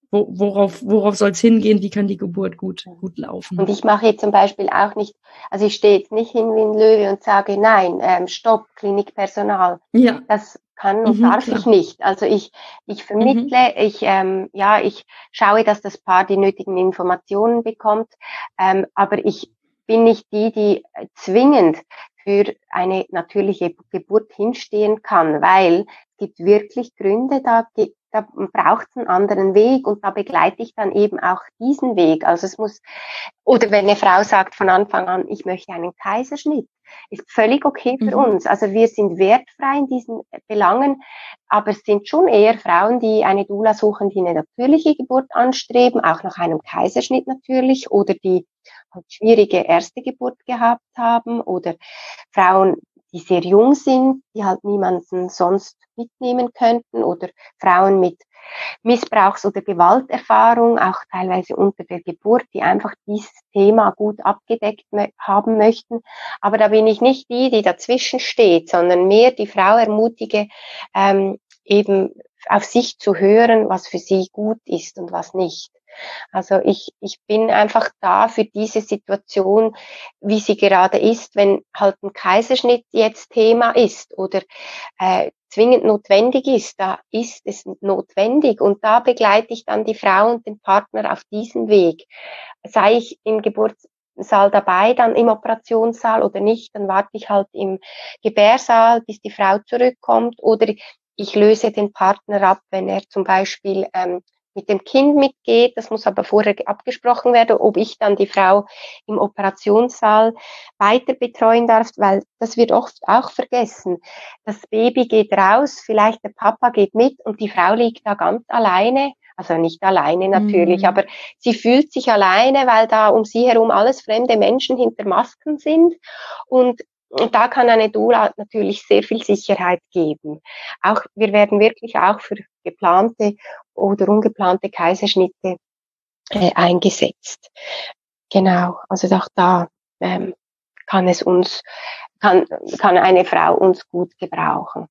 wo, worauf, worauf soll es hingehen, wie kann die Geburt gut, gut laufen. Und ich mache jetzt zum Beispiel auch nicht, also ich stehe jetzt nicht hin wie ein Löwe und sage, nein, ähm, stopp, Klinikpersonal. Ja. Das kann und Mhm, darf klar. ich nicht. Also ich, ich vermittle, mhm. ich, ähm, ja, ich schaue, dass das Paar die nötigen Informationen bekommt, ähm, aber ich bin nicht die, die zwingend für eine natürliche Geburt hinstehen kann, weil es gibt wirklich Gründe, da, da braucht es einen anderen Weg und da begleite ich dann eben auch diesen Weg. Also es muss, oder wenn eine Frau sagt von Anfang an, ich möchte einen Kaiserschnitt, ist völlig okay für mhm. uns. Also wir sind wertfrei in diesen Belangen, aber es sind schon eher Frauen, die eine Doula suchen, die eine natürliche Geburt anstreben, auch nach einem Kaiserschnitt natürlich, oder die halt schwierige erste Geburt gehabt haben, oder Frauen, die sehr jung sind, die halt niemanden sonst mitnehmen könnten, oder Frauen mit Missbrauchs- oder Gewalterfahrung, auch teilweise unter der Geburt, die einfach dieses Thema gut abgedeckt haben möchten. Aber da bin ich nicht die, die dazwischen steht, sondern mehr die Frau ermutige, ähm, eben auf sich zu hören, was für sie gut ist und was nicht. Also ich, ich bin einfach da für diese Situation, wie sie gerade ist, wenn halt ein Kaiserschnitt jetzt Thema ist oder äh, zwingend notwendig ist, da ist es notwendig und da begleite ich dann die Frau und den Partner auf diesen Weg. Sei ich im Geburtssaal dabei, dann im Operationssaal oder nicht, dann warte ich halt im Gebärsaal, bis die Frau zurückkommt oder ich löse den Partner ab, wenn er zum Beispiel ähm, mit dem Kind mitgeht. Das muss aber vorher abgesprochen werden, ob ich dann die Frau im Operationssaal weiter betreuen darf, weil das wird oft auch vergessen. Das Baby geht raus, vielleicht der Papa geht mit und die Frau liegt da ganz alleine. Also nicht alleine natürlich, mm. aber sie fühlt sich alleine, weil da um sie herum alles fremde Menschen hinter Masken sind und Und da kann eine Doula natürlich sehr viel Sicherheit geben. Auch, wir werden wirklich auch für geplante oder ungeplante Kaiserschnitte äh, eingesetzt. Genau, also auch da ähm, kann es uns, kann, kann eine Frau uns gut gebrauchen.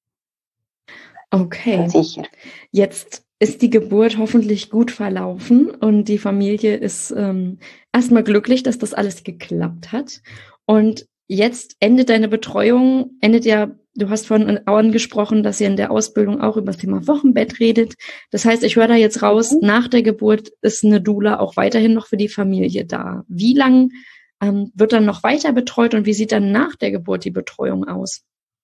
Okay. Sicher. Jetzt ist die Geburt hoffentlich gut verlaufen und die Familie ist ähm, erstmal glücklich, dass das alles geklappt hat. Und jetzt endet deine Betreuung, endet ja, du hast vorhin angesprochen, dass ihr in der Ausbildung auch über das Thema Wochenbett redet. Das heißt, ich höre da jetzt raus, mhm. nach der Geburt ist eine Doula auch weiterhin noch für die Familie da. Wie lang ähm, wird dann noch weiter betreut und wie sieht dann nach der Geburt die Betreuung aus?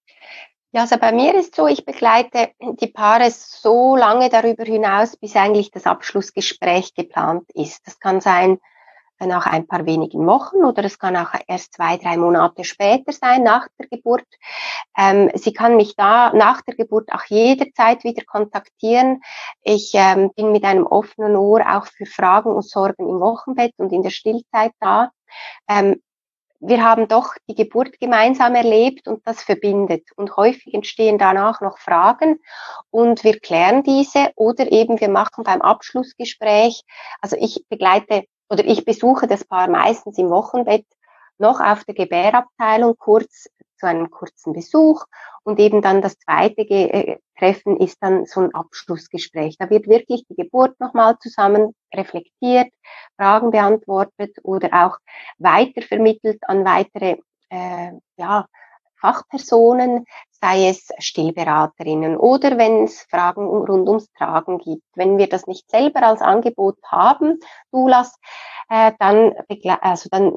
Ja, also bei mir ist so, ich begleite die Paare so lange darüber hinaus, bis eigentlich das Abschlussgespräch geplant ist. Das kann sein nach ein paar wenigen Wochen oder es kann auch erst zwei, drei Monate später sein, nach der Geburt. Ähm, sie kann mich da nach der Geburt auch jederzeit wieder kontaktieren. Ich ähm, bin mit einem offenen Ohr auch für Fragen und Sorgen im Wochenbett und in der Stillzeit da. Ähm, Wir haben doch die Geburt gemeinsam erlebt und das verbindet. Und häufig entstehen danach noch Fragen und wir klären diese oder eben wir machen beim Abschlussgespräch, also ich begleite oder ich besuche das Paar meistens im Wochenbett noch auf der Gebärabteilung kurz zu einem kurzen Besuch und eben dann das zweite äh, Treffen ist dann so ein Abschlussgespräch. Da wird wirklich die Geburt nochmal zusammen reflektiert, Fragen beantwortet oder auch weitervermittelt an weitere äh, ja, Fachpersonen, sei es Stillberaterinnen oder wenn es Fragen rund ums Tragen gibt. Wenn wir das nicht selber als Angebot haben, Doulas, äh, dann, also dann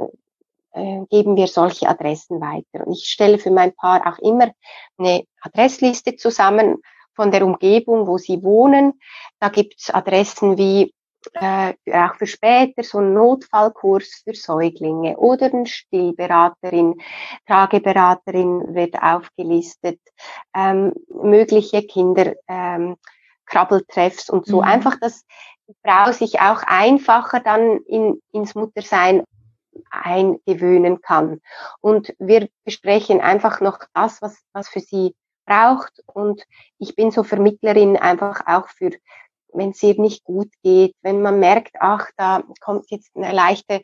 äh, geben wir solche Adressen weiter. Und ich stelle für mein Paar auch immer eine Adressliste zusammen von der Umgebung, wo sie wohnen. Da gibt's Adressen wie äh, auch für später so ein Notfallkurs für Säuglinge oder eine Stillberaterin, Trageberaterin wird aufgelistet, ähm, mögliche Kinder, ähm, Krabbeltreffs und so. Mhm. Einfach, dass die Frau sich auch einfacher dann in, ins Muttersein eingewöhnen kann. Und wir besprechen einfach noch das, was, was für sie braucht. Und ich bin so Vermittlerin einfach auch für, wenn es ihr nicht gut geht, wenn man merkt, ach, da kommt jetzt eine leichte,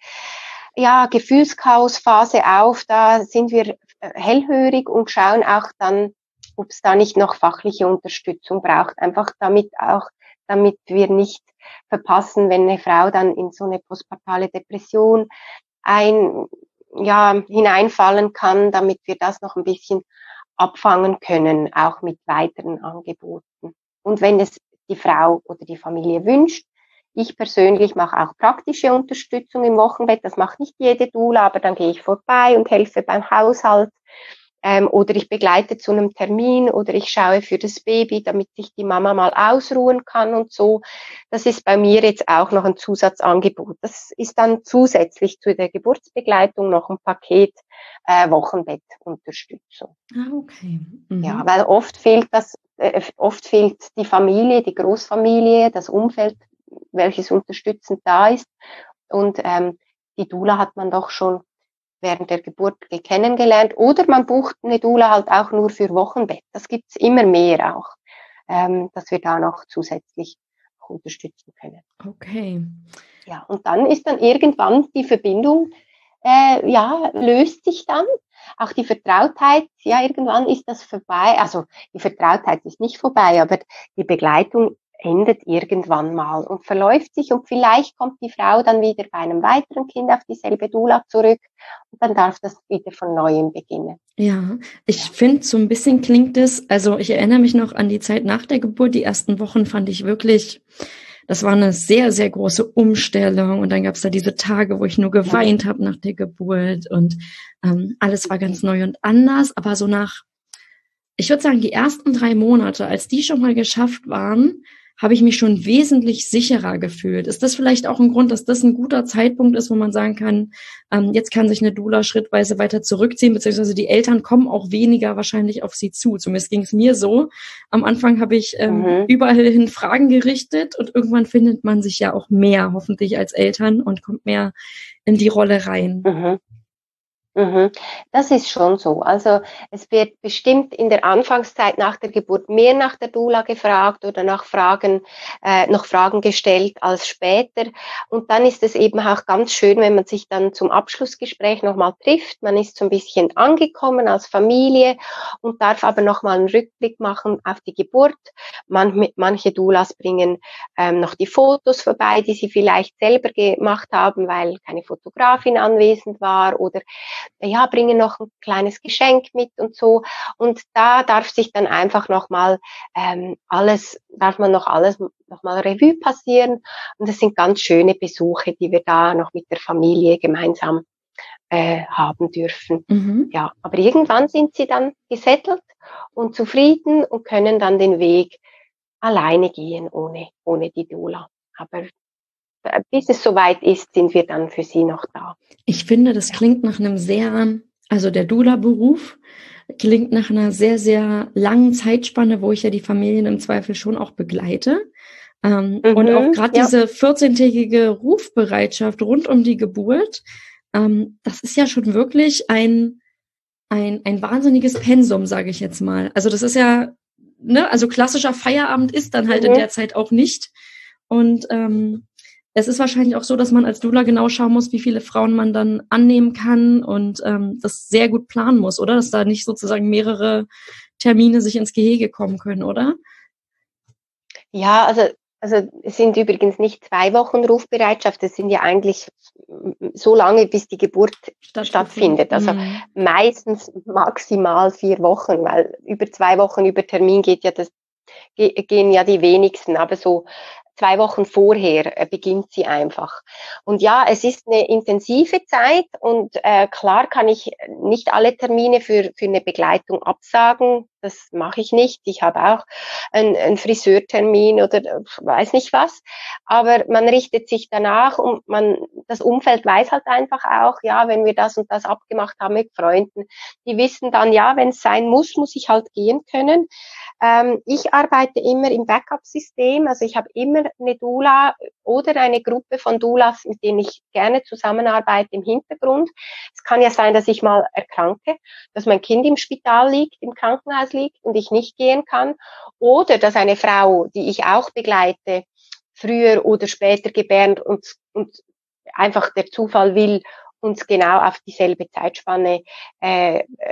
ja, Gefühlschaosphase auf, da sind wir hellhörig und schauen auch dann, ob es da nicht noch fachliche Unterstützung braucht, einfach damit auch damit wir nicht verpassen, wenn eine Frau dann in so eine postpartale Depression ein, ja, hineinfallen kann, damit wir das noch ein bisschen abfangen können, auch mit weiteren Angeboten. Und wenn es die Frau oder die Familie wünscht, ich persönlich mache auch praktische Unterstützung im Wochenbett, das macht nicht jede Doula, aber dann gehe ich vorbei und helfe beim Haushalt. Ähm, oder ich begleite zu einem Termin oder ich schaue für das Baby, damit sich die Mama mal ausruhen kann und so. Das ist bei mir jetzt auch noch ein Zusatzangebot. Das ist dann zusätzlich zu der Geburtsbegleitung noch ein Paket äh, Wochenbettunterstützung. Ah, okay. Mhm. Ja, weil oft fehlt das, äh, oft fehlt die Familie, die Großfamilie, das Umfeld, welches unterstützend da ist. Und ähm, die Doula hat man doch schon während der Geburt kennengelernt. Oder man bucht eine Doula halt auch nur für Wochenbett. Das gibt's immer mehr auch, ähm, dass wir da noch zusätzlich unterstützen können. Okay. Ja, und dann ist dann irgendwann die Verbindung, äh, ja, löst sich dann. Auch die Vertrautheit, ja, irgendwann ist das vorbei. Also die Vertrautheit ist nicht vorbei, aber die Begleitung endet irgendwann mal und verläuft sich und vielleicht kommt die Frau dann wieder bei einem weiteren Kind auf dieselbe Doula zurück und dann darf das wieder von Neuem beginnen. Ja, ich finde, so ein bisschen klingt es, also ich erinnere mich noch an die Zeit nach der Geburt, die ersten Wochen fand ich wirklich, das war eine sehr, sehr große Umstellung und dann gab es da diese Tage, wo ich nur geweint habe nach der Geburt und ähm, alles war ganz neu und anders, aber so nach, ich würde sagen, die ersten drei Monate, als die schon mal geschafft waren, habe ich mich schon wesentlich sicherer gefühlt. Ist das vielleicht auch ein Grund, dass das ein guter Zeitpunkt ist, wo man sagen kann, ähm, jetzt kann sich eine Doula schrittweise weiter zurückziehen, beziehungsweise die Eltern kommen auch weniger wahrscheinlich auf sie zu. Zumindest ging es mir so. Am Anfang habe ich ähm, mhm. überall hin Fragen gerichtet und irgendwann findet man sich ja auch mehr, hoffentlich als Eltern, und kommt mehr in die Rolle rein. Mhm. Mhm. Das ist schon so. Also es wird bestimmt in der Anfangszeit nach der Geburt mehr nach der Doula gefragt oder nach Fragen, äh, noch Fragen gestellt als später. Und dann ist es eben auch ganz schön, wenn man sich dann zum Abschlussgespräch nochmal trifft. Man ist so ein bisschen angekommen als Familie und darf aber nochmal einen Rückblick machen auf die Geburt. Man, manche Doulas bringen ähm, noch die Fotos vorbei, die sie vielleicht selber gemacht haben, weil keine Fotografin anwesend war, oder ja, bringen noch ein kleines Geschenk mit und so. Und da darf sich dann einfach nochmal ähm, alles, darf man noch alles nochmal Revue passieren. Und das sind ganz schöne Besuche, die wir da noch mit der Familie gemeinsam äh, haben dürfen. Mhm. Ja, aber irgendwann sind sie dann gesettelt und zufrieden und können dann den Weg alleine gehen, ohne, ohne die Doula. Aber bis es soweit ist, sind wir dann für sie noch da. Ich finde, das klingt nach einem sehr, also der Doula-Beruf klingt nach einer sehr, sehr langen Zeitspanne, wo ich ja die Familien im Zweifel schon auch begleite. Ähm, mhm, und auch gerade ja. diese vierzehntägige Rufbereitschaft rund um die Geburt, ähm, das ist ja schon wirklich ein, ein, ein wahnsinniges Pensum, sage ich jetzt mal. Also das ist ja, ne, also klassischer Feierabend ist dann halt mhm. in der Zeit auch nicht. Und ähm, es ist wahrscheinlich auch so, dass man als Doula genau schauen muss, wie viele Frauen man dann annehmen kann und ähm, das sehr gut planen muss, oder? Dass da nicht sozusagen mehrere Termine sich ins Gehege kommen können, oder? Ja, also, also es sind übrigens nicht zwei Wochen Rufbereitschaft, es sind ja eigentlich so lange, bis die Geburt stattfindet. Also mhm. meistens maximal vier Wochen, weil über zwei Wochen über Termin geht ja das, gehen ja die wenigsten, aber so zwei Wochen vorher äh, beginnt sie einfach. Und ja, es ist eine intensive Zeit und äh, klar kann ich nicht alle Termine für, für eine Begleitung absagen. Das mache ich nicht. Ich habe auch einen, einen Friseurtermin oder weiß nicht was. Aber man richtet sich danach und man, das Umfeld weiß halt einfach auch, ja, wenn wir das und das abgemacht haben mit Freunden, die wissen dann, ja, wenn es sein muss, muss ich halt gehen können. Ähm, ich arbeite immer im Backup-System, also ich habe immer eine Doula oder eine Gruppe von Doulas, mit denen ich gerne zusammenarbeite im Hintergrund. Es kann ja sein, dass ich mal erkranke, dass mein Kind im Spital liegt, im Krankenhaus liegt und ich nicht gehen kann, oder dass eine Frau, die ich auch begleite, früher oder später gebärt und, und einfach der Zufall will, uns genau auf dieselbe Zeitspanne äh,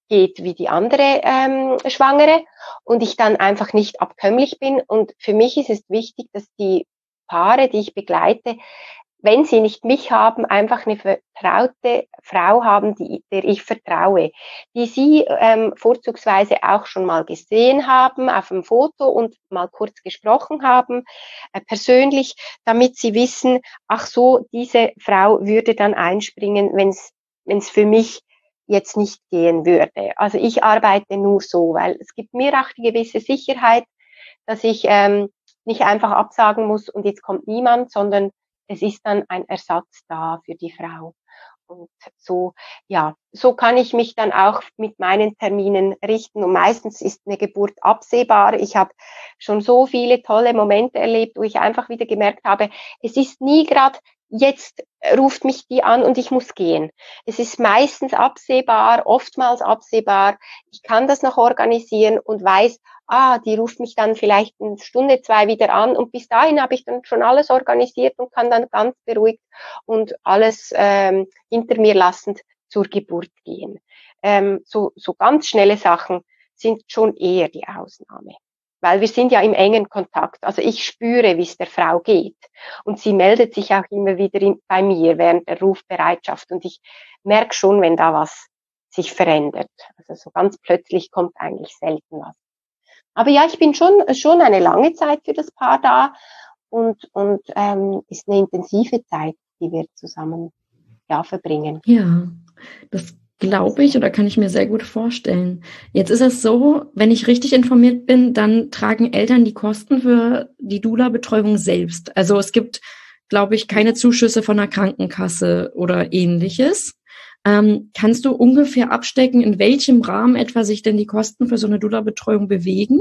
geht wie die andere ähm, Schwangere und ich dann einfach nicht abkömmlich bin. Und für mich ist es wichtig, dass die Paare, die ich begleite, wenn sie nicht mich haben, einfach eine vertraute Frau haben, die, der ich vertraue, die sie ähm, vorzugsweise auch schon mal gesehen haben auf dem Foto und mal kurz gesprochen haben, äh, persönlich, damit sie wissen, ach so, diese Frau würde dann einspringen, wenn es wenn es für mich jetzt nicht gehen würde. Also ich arbeite nur so, weil es gibt mir auch die gewisse Sicherheit, dass ich ähm, nicht einfach absagen muss und jetzt kommt niemand, sondern es ist dann ein Ersatz da für die Frau. Und so, ja, so kann ich mich dann auch mit meinen Terminen richten. Und meistens ist eine Geburt absehbar. Ich habe schon so viele tolle Momente erlebt, wo ich einfach wieder gemerkt habe, es ist nie gerade, jetzt ruft mich die an und ich muss gehen. Es ist meistens absehbar, oftmals absehbar. Ich kann das noch organisieren und weiß, ah, die ruft mich dann vielleicht eine Stunde, zwei wieder an und bis dahin habe ich dann schon alles organisiert und kann dann ganz beruhigt und alles ähm, hinter mir lassend zur Geburt gehen. Ähm, so, so ganz schnelle Sachen sind schon eher die Ausnahme. Weil wir sind ja im engen Kontakt. Also ich spüre, wie es der Frau geht. Und sie meldet sich auch immer wieder in, bei mir während der Rufbereitschaft. Und ich merke schon, wenn da was sich verändert. Also so ganz plötzlich kommt eigentlich selten was. Aber ja, ich bin schon, schon eine lange Zeit für das Paar da und, und ähm, ist eine intensive Zeit, die wir zusammen ja, verbringen. Ja, das glaube ich oder kann ich mir sehr gut vorstellen. Jetzt ist es so, wenn ich richtig informiert bin, dann tragen Eltern die Kosten für die Doula-Betreuung selbst. Also es gibt, glaube ich, keine Zuschüsse von der Krankenkasse oder ähnliches. Ähm, kannst du ungefähr abstecken, in welchem Rahmen etwa sich denn die Kosten für so eine Doula-Betreuung bewegen?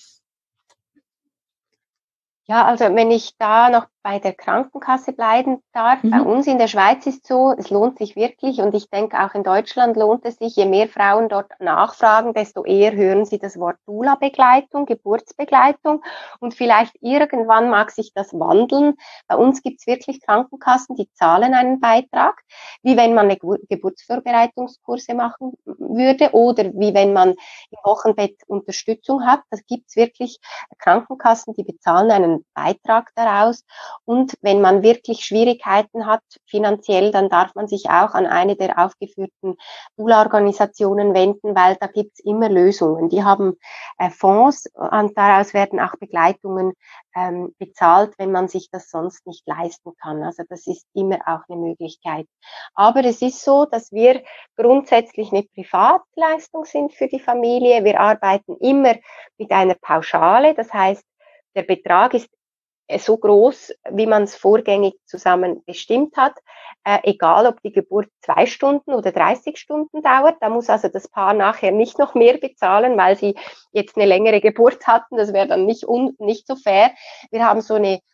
Ja, also wenn ich da noch bei der Krankenkasse bleiben darf, mhm. bei uns in der Schweiz ist so, es lohnt sich wirklich und ich denke auch in Deutschland lohnt es sich, je mehr Frauen dort nachfragen, desto eher hören sie das Wort Doula-Begleitung, Geburtsbegleitung und vielleicht irgendwann mag sich das wandeln. Bei uns gibt's wirklich Krankenkassen, die zahlen einen Beitrag, wie wenn man eine Geburtsvorbereitungskurse machen würde oder wie wenn man im Wochenbett Unterstützung hat. Das gibt's wirklich Krankenkassen, die bezahlen einen Beitrag daraus. Und wenn man wirklich Schwierigkeiten hat finanziell, dann darf man sich auch an eine der aufgeführten Doula-Organisationen wenden, weil da gibt's immer Lösungen. Die haben äh, Fonds und daraus werden auch Begleitungen ähm, bezahlt, wenn man sich das sonst nicht leisten kann. Also das ist immer auch eine Möglichkeit. Aber es ist so, dass wir grundsätzlich eine Privatleistung sind für die Familie. Wir arbeiten immer mit einer Pauschale, das heißt, der Betrag ist so groß, wie man es vorgängig zusammen bestimmt hat, äh, egal ob die Geburt zwei Stunden oder dreißig Stunden dauert. Da muss also das Paar nachher nicht noch mehr bezahlen, weil sie jetzt eine längere Geburt hatten. Das wäre dann nicht, un, nicht so fair. Wir haben so eine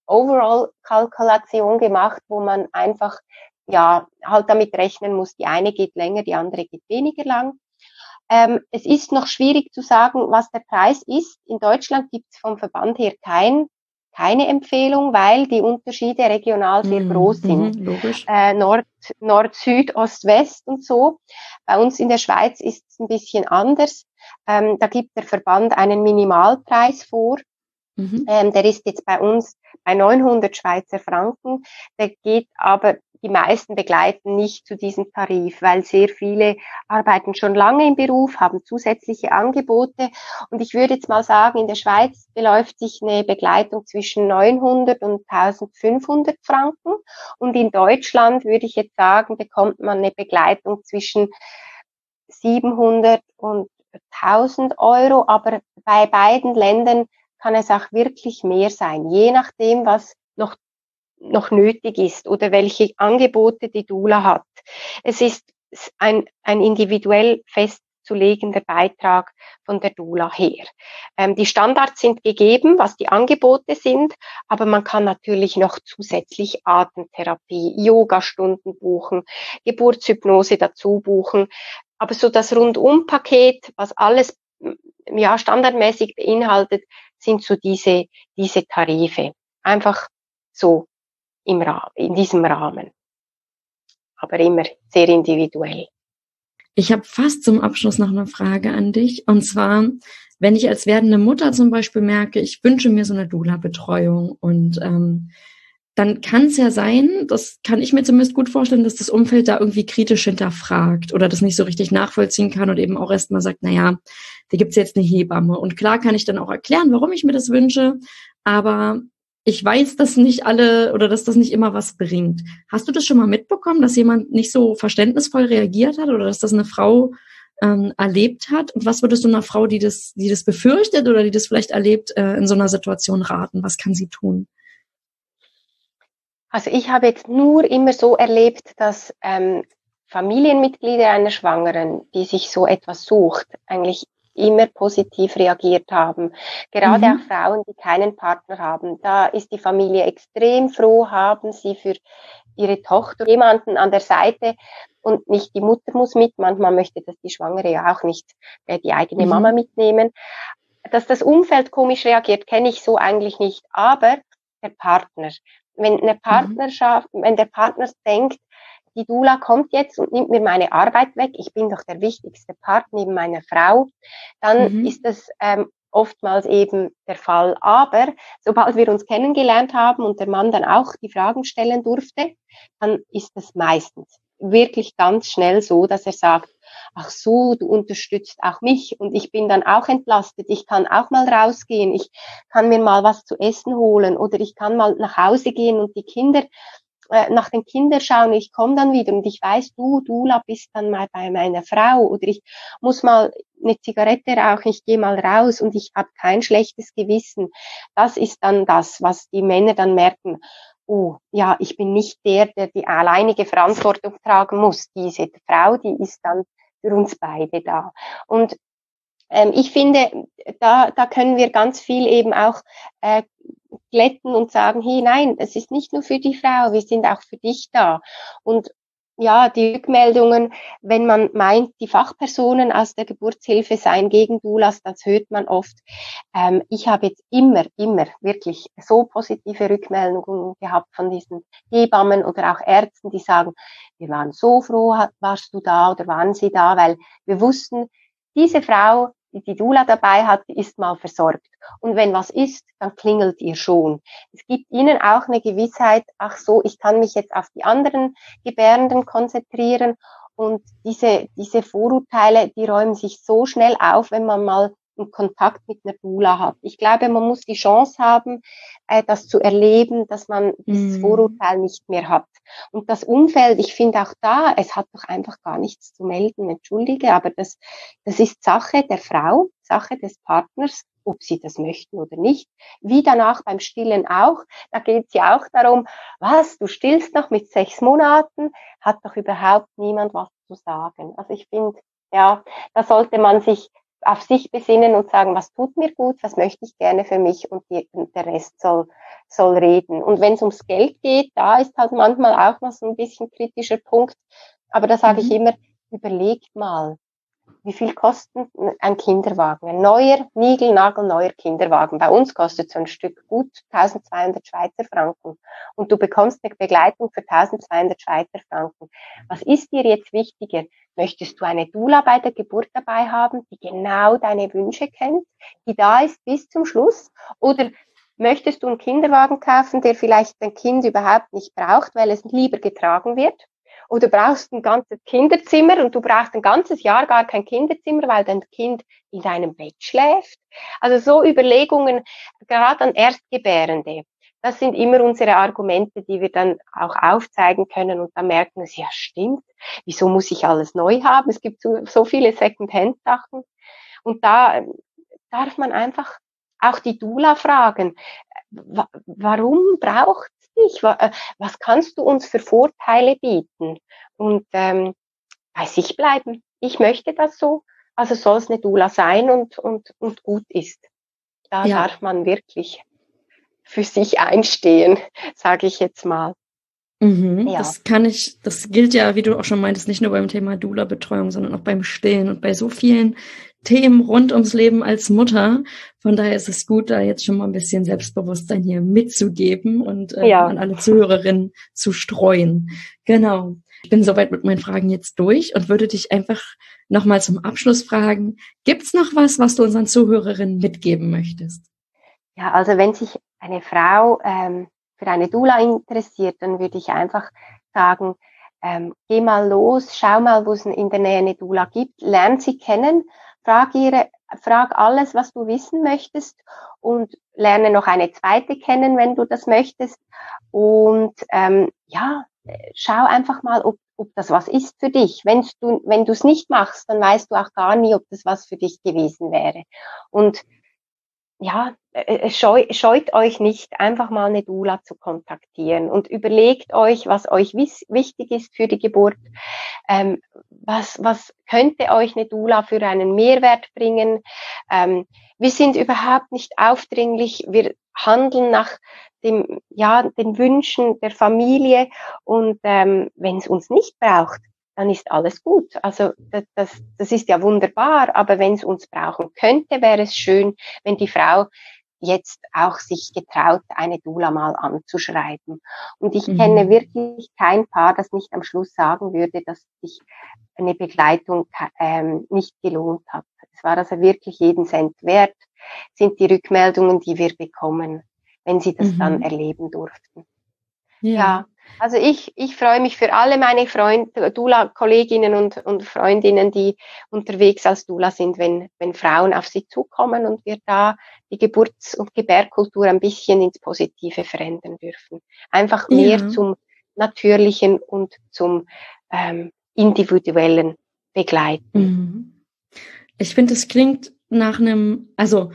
Overall-Kalkulation gemacht, wo man einfach ja halt damit rechnen muss, die eine geht länger, die andere geht weniger lang. Ähm, es ist noch schwierig zu sagen, was der Preis ist. In Deutschland gibt es vom Verband her kein, keine Empfehlung, weil die Unterschiede regional sehr groß sind. Mhm, logisch. Äh, Nord, Nord, Süd, Ost, West und so. Bei uns in der Schweiz ist es ein bisschen anders. Ähm, da gibt der Verband einen Minimalpreis vor. Mhm. Ähm, der ist jetzt bei uns bei neunhundert Schweizer Franken. Der geht aber, die meisten begleiten nicht zu diesem Tarif, weil sehr viele arbeiten schon lange im Beruf, haben zusätzliche Angebote. Und ich würde jetzt mal sagen, in der Schweiz beläuft sich eine Begleitung zwischen neunhundert und eintausendfünfhundert Franken. Und in Deutschland würde ich jetzt sagen, bekommt man eine Begleitung zwischen siebenhundert und tausend Euro. Aber bei beiden Ländern kann es auch wirklich mehr sein, je nachdem, was noch, noch nötig ist oder welche Angebote die Doula hat. Es ist ein, ein individuell festzulegender Beitrag von der Doula her. Ähm, die Standards sind gegeben, was die Angebote sind, aber man kann natürlich noch zusätzlich Atemtherapie, Yogastunden buchen, Geburtshypnose dazu buchen. Aber so das Rundum-Paket, was alles ja standardmäßig beinhaltet, sind so diese, diese Tarife. Einfach so im Rahmen, in diesem Rahmen. Aber immer sehr individuell. Ich habe fast zum Abschluss noch eine Frage an dich. Und zwar, wenn ich als werdende Mutter zum Beispiel merke, ich wünsche mir so eine Doula-Betreuung und ähm, dann kann es ja sein, das kann ich mir zumindest gut vorstellen, dass das Umfeld da irgendwie kritisch hinterfragt oder das nicht so richtig nachvollziehen kann und eben auch erstmal sagt, naja, da gibt's jetzt eine Hebamme. Und klar kann ich dann auch erklären, warum ich mir das wünsche, aber ich weiß, dass nicht alle oder dass das nicht immer was bringt. Hast du das schon mal mitbekommen, dass jemand nicht so verständnisvoll reagiert hat oder dass das eine Frau ähm, erlebt hat? Und was würdest du einer Frau, die das, die das befürchtet oder die das vielleicht erlebt, äh, in so einer Situation raten? Was kann sie tun? Also ich habe jetzt nur immer so erlebt, dass ähm, Familienmitglieder einer Schwangeren, die sich so etwas sucht, eigentlich immer positiv reagiert haben. Gerade Mhm. auch Frauen, die keinen Partner haben. Da ist die Familie extrem froh, haben sie für ihre Tochter jemanden an der Seite und nicht die Mutter muss mit. Manchmal möchte das die Schwangere ja auch nicht äh, die eigene Mhm. Mama mitnehmen. Dass das Umfeld komisch reagiert, kenne ich so eigentlich nicht. Aber der Partner, wenn eine Partnerschaft, wenn der Partner denkt, die Doula kommt jetzt und nimmt mir meine Arbeit weg, ich bin doch der wichtigste Part neben meiner Frau, dann Mhm. ist das ähm, oftmals eben der Fall. Aber sobald wir uns kennengelernt haben und der Mann dann auch die Fragen stellen durfte, dann ist es meistens wirklich ganz schnell so, dass er sagt, ach so, du unterstützt auch mich und ich bin dann auch entlastet, ich kann auch mal rausgehen, ich kann mir mal was zu essen holen oder ich kann mal nach Hause gehen und die Kinder äh, nach den Kindern schauen, ich komme dann wieder und ich weiß, du, Doula, bist dann mal bei meiner Frau oder ich muss mal eine Zigarette rauchen, ich gehe mal raus und ich habe kein schlechtes Gewissen. Das ist dann das, was die Männer dann merken, oh, ja, ich bin nicht der, der die alleinige Verantwortung tragen muss. Diese Frau, die ist dann für uns beide da. Und ähm, ich finde, da, da können wir ganz viel eben auch äh, glätten und sagen, hey, nein, es ist nicht nur für die Frau, wir sind auch für dich da. Und ja, die Rückmeldungen, wenn man meint, die Fachpersonen aus der Geburtshilfe seien gegen Doulas, das hört man oft. Ähm, ich habe jetzt immer, immer wirklich so positive Rückmeldungen gehabt von diesen Hebammen oder auch Ärzten, die sagen, wir waren so froh, warst du da oder waren sie da, weil wir wussten, diese Frau, die die Doula dabei hat, die ist mal versorgt. Und wenn was ist, dann klingelt ihr schon. Es gibt ihnen auch eine Gewissheit, ach so, ich kann mich jetzt auf die anderen Gebärenden konzentrieren. Und diese, diese Vorurteile, die räumen sich so schnell auf, wenn man mal einen Kontakt mit einer Doula hat. Ich glaube, man muss die Chance haben, äh, das zu erleben, dass man dieses Mhm. Vorurteil nicht mehr hat. Und das Umfeld, ich finde auch da, es hat doch einfach gar nichts zu melden, entschuldige, aber das, das ist Sache der Frau, Sache des Partners, ob sie das möchten oder nicht. Wie danach beim Stillen auch, da geht es ja auch darum, was, du stillst noch mit sechs Monaten, hat doch überhaupt niemand was zu sagen. Also ich finde, ja, da sollte man sich auf sich besinnen und sagen, was tut mir gut, was möchte ich gerne für mich und, die, und der Rest soll, soll reden. Und wenn es ums Geld geht, da ist halt manchmal auch noch so ein bisschen kritischer Punkt. Aber da sage Mhm. ich immer, überlegt mal, wie viel kostet ein Kinderwagen? Ein neuer, niegelnagelneuer Kinderwagen. Bei uns kostet so ein Stück gut tausendzweihundert Schweizer Franken. Und du bekommst eine Begleitung für tausendzweihundert Schweizer Franken. Was ist dir jetzt wichtiger? Möchtest du eine Doula bei der Geburt dabei haben, die genau deine Wünsche kennt, die da ist bis zum Schluss? Oder möchtest du einen Kinderwagen kaufen, der vielleicht dein Kind überhaupt nicht braucht, weil es lieber getragen wird? Oder brauchst ein ganzes Kinderzimmer und du brauchst ein ganzes Jahr gar kein Kinderzimmer, weil dein Kind in deinem Bett schläft? Also so Überlegungen, gerade an Erstgebärende, das sind immer unsere Argumente, die wir dann auch aufzeigen können und dann merken wir, ja stimmt, wieso muss ich alles neu haben? Es gibt so, so viele Second-Hand-Sachen. Und da darf man einfach auch die Doula fragen, warum braucht es dich? Was kannst du uns für Vorteile bieten? Und ähm, bei sich bleiben. Ich möchte das so, also soll es eine Doula sein und, und, und gut ist. Da Ja. darf man wirklich für sich einstehen, sage ich jetzt mal. Mhm, Ja. das kann ich, das gilt ja, wie du auch schon meintest, nicht nur beim Thema Doula-Betreuung, sondern auch beim Stillen und bei so vielen Themen rund ums Leben als Mutter. Von daher ist es gut, da jetzt schon mal ein bisschen Selbstbewusstsein hier mitzugeben und äh, Ja. an alle Zuhörerinnen zu streuen. Genau. Ich bin soweit mit meinen Fragen jetzt durch und würde dich einfach nochmal zum Abschluss fragen, gibt's noch was, was du unseren Zuhörerinnen mitgeben möchtest? Ja, also wenn sich eine Frau ähm, für eine Doula interessiert, dann würde ich einfach sagen, ähm, geh mal los, schau mal, wo es in der Nähe eine Doula gibt, lern sie kennen, frag ihre, frag alles, was du wissen möchtest und lerne noch eine zweite kennen, wenn du das möchtest. Und ähm, ja, schau einfach mal, ob, ob das was ist für dich. Wenn's du, wenn du es nicht machst, dann weißt du auch gar nie, ob das was für dich gewesen wäre. Und ja, scheu, scheut euch nicht, einfach mal eine Doula zu kontaktieren und überlegt euch, was euch wiss, wichtig ist für die Geburt. Ähm, was, was könnte euch eine Doula für einen Mehrwert bringen? Ähm, wir sind überhaupt nicht aufdringlich. Wir handeln nach dem, ja, den Wünschen der Familie und ähm, wenn es uns nicht braucht, dann ist alles gut. Also das, das, das ist ja wunderbar, aber wenn es uns brauchen könnte, wäre es schön, wenn die Frau jetzt auch sich getraut, eine Doula mal anzuschreiben. Und ich mhm. kenne wirklich kein Paar, das nicht am Schluss sagen würde, dass sich eine Begleitung ähm, nicht gelohnt hat. Es war also wirklich jeden Cent wert, sind die Rückmeldungen, die wir bekommen, wenn sie das mhm. dann erleben durften. Ja. ja. Also ich, ich freue mich für alle meine Freunde, Doula-Kolleginnen und, und Freundinnen, die unterwegs als Doula sind, wenn, wenn Frauen auf sie zukommen und wir da die Geburts- und Gebärkultur ein bisschen ins Positive verändern dürfen. Einfach mehr ja. zum Natürlichen und zum ähm, Individuellen begleiten. Ich finde, es klingt nach einem, also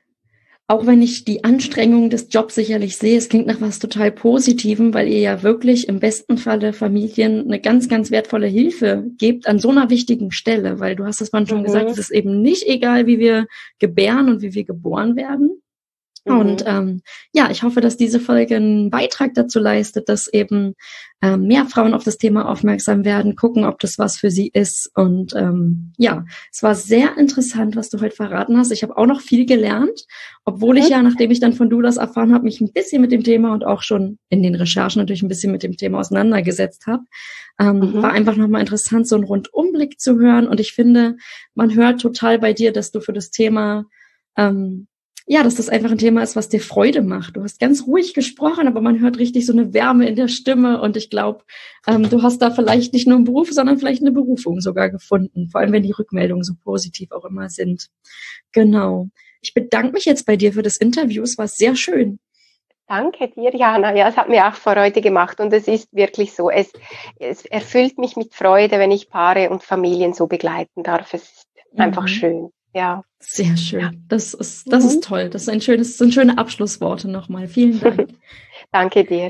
auch wenn ich die Anstrengung des Jobs sicherlich sehe, es klingt nach was total Positivem, weil ihr ja wirklich im besten Falle Familien eine ganz, ganz wertvolle Hilfe gebt an so einer wichtigen Stelle, weil du hast es vorhin schon mhm. gesagt, es ist eben nicht egal, wie wir gebären und wie wir geboren werden. Mhm. Und ähm, ja, ich hoffe, dass diese Folge einen Beitrag dazu leistet, dass eben ähm, mehr Frauen auf das Thema aufmerksam werden, gucken, ob das was für sie ist. Und ähm, ja, es war sehr interessant, was du heute verraten hast. Ich habe auch noch viel gelernt, obwohl mhm. ich ja, nachdem ich dann von Doulas erfahren habe, mich ein bisschen mit dem Thema und auch schon in den Recherchen natürlich ein bisschen mit dem Thema auseinandergesetzt habe. Ähm, mhm. War einfach nochmal interessant, so einen Rundumblick zu hören. Und ich finde, man hört total bei dir, dass du für das Thema ähm, ja, dass das einfach ein Thema ist, was dir Freude macht. Du hast ganz ruhig gesprochen, aber man hört richtig so eine Wärme in der Stimme und ich glaube, ähm, du hast da vielleicht nicht nur einen Beruf, sondern vielleicht eine Berufung sogar gefunden, vor allem wenn die Rückmeldungen so positiv auch immer sind. Genau. Ich bedanke mich jetzt bei dir für das Interview, es war sehr schön. Danke dir, Jana. Ja, es hat mir auch Freude gemacht und es ist wirklich so. Es, es erfüllt mich mit Freude, wenn ich Paare und Familien so begleiten darf. Es ist mhm. einfach schön. Ja. Sehr schön. Ja. Das ist, das mhm. ist toll. Das ist ein schönes, sind schöne Abschlussworte nochmal. Vielen Dank. Danke dir.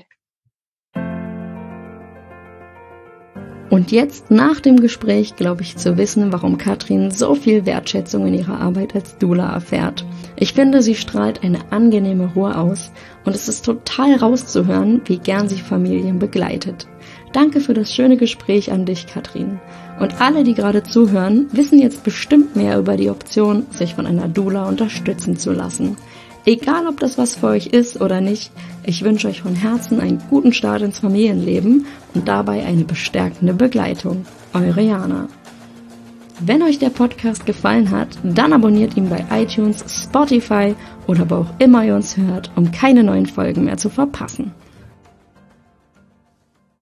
Und jetzt nach dem Gespräch glaube ich zu wissen, warum Katrin so viel Wertschätzung in ihrer Arbeit als Doula erfährt. Ich finde, sie strahlt eine angenehme Ruhe aus und es ist total rauszuhören, wie gern sie Familien begleitet. Danke für das schöne Gespräch an dich, Katrin. Und alle, die gerade zuhören, wissen jetzt bestimmt mehr über die Option, sich von einer Doula unterstützen zu lassen. Egal, ob das was für euch ist oder nicht, ich wünsche euch von Herzen einen guten Start ins Familienleben und dabei eine bestärkende Begleitung. Eure Jana. Wenn euch der Podcast gefallen hat, dann abonniert ihn bei iTunes, Spotify oder wo auch immer ihr uns hört, um keine neuen Folgen mehr zu verpassen.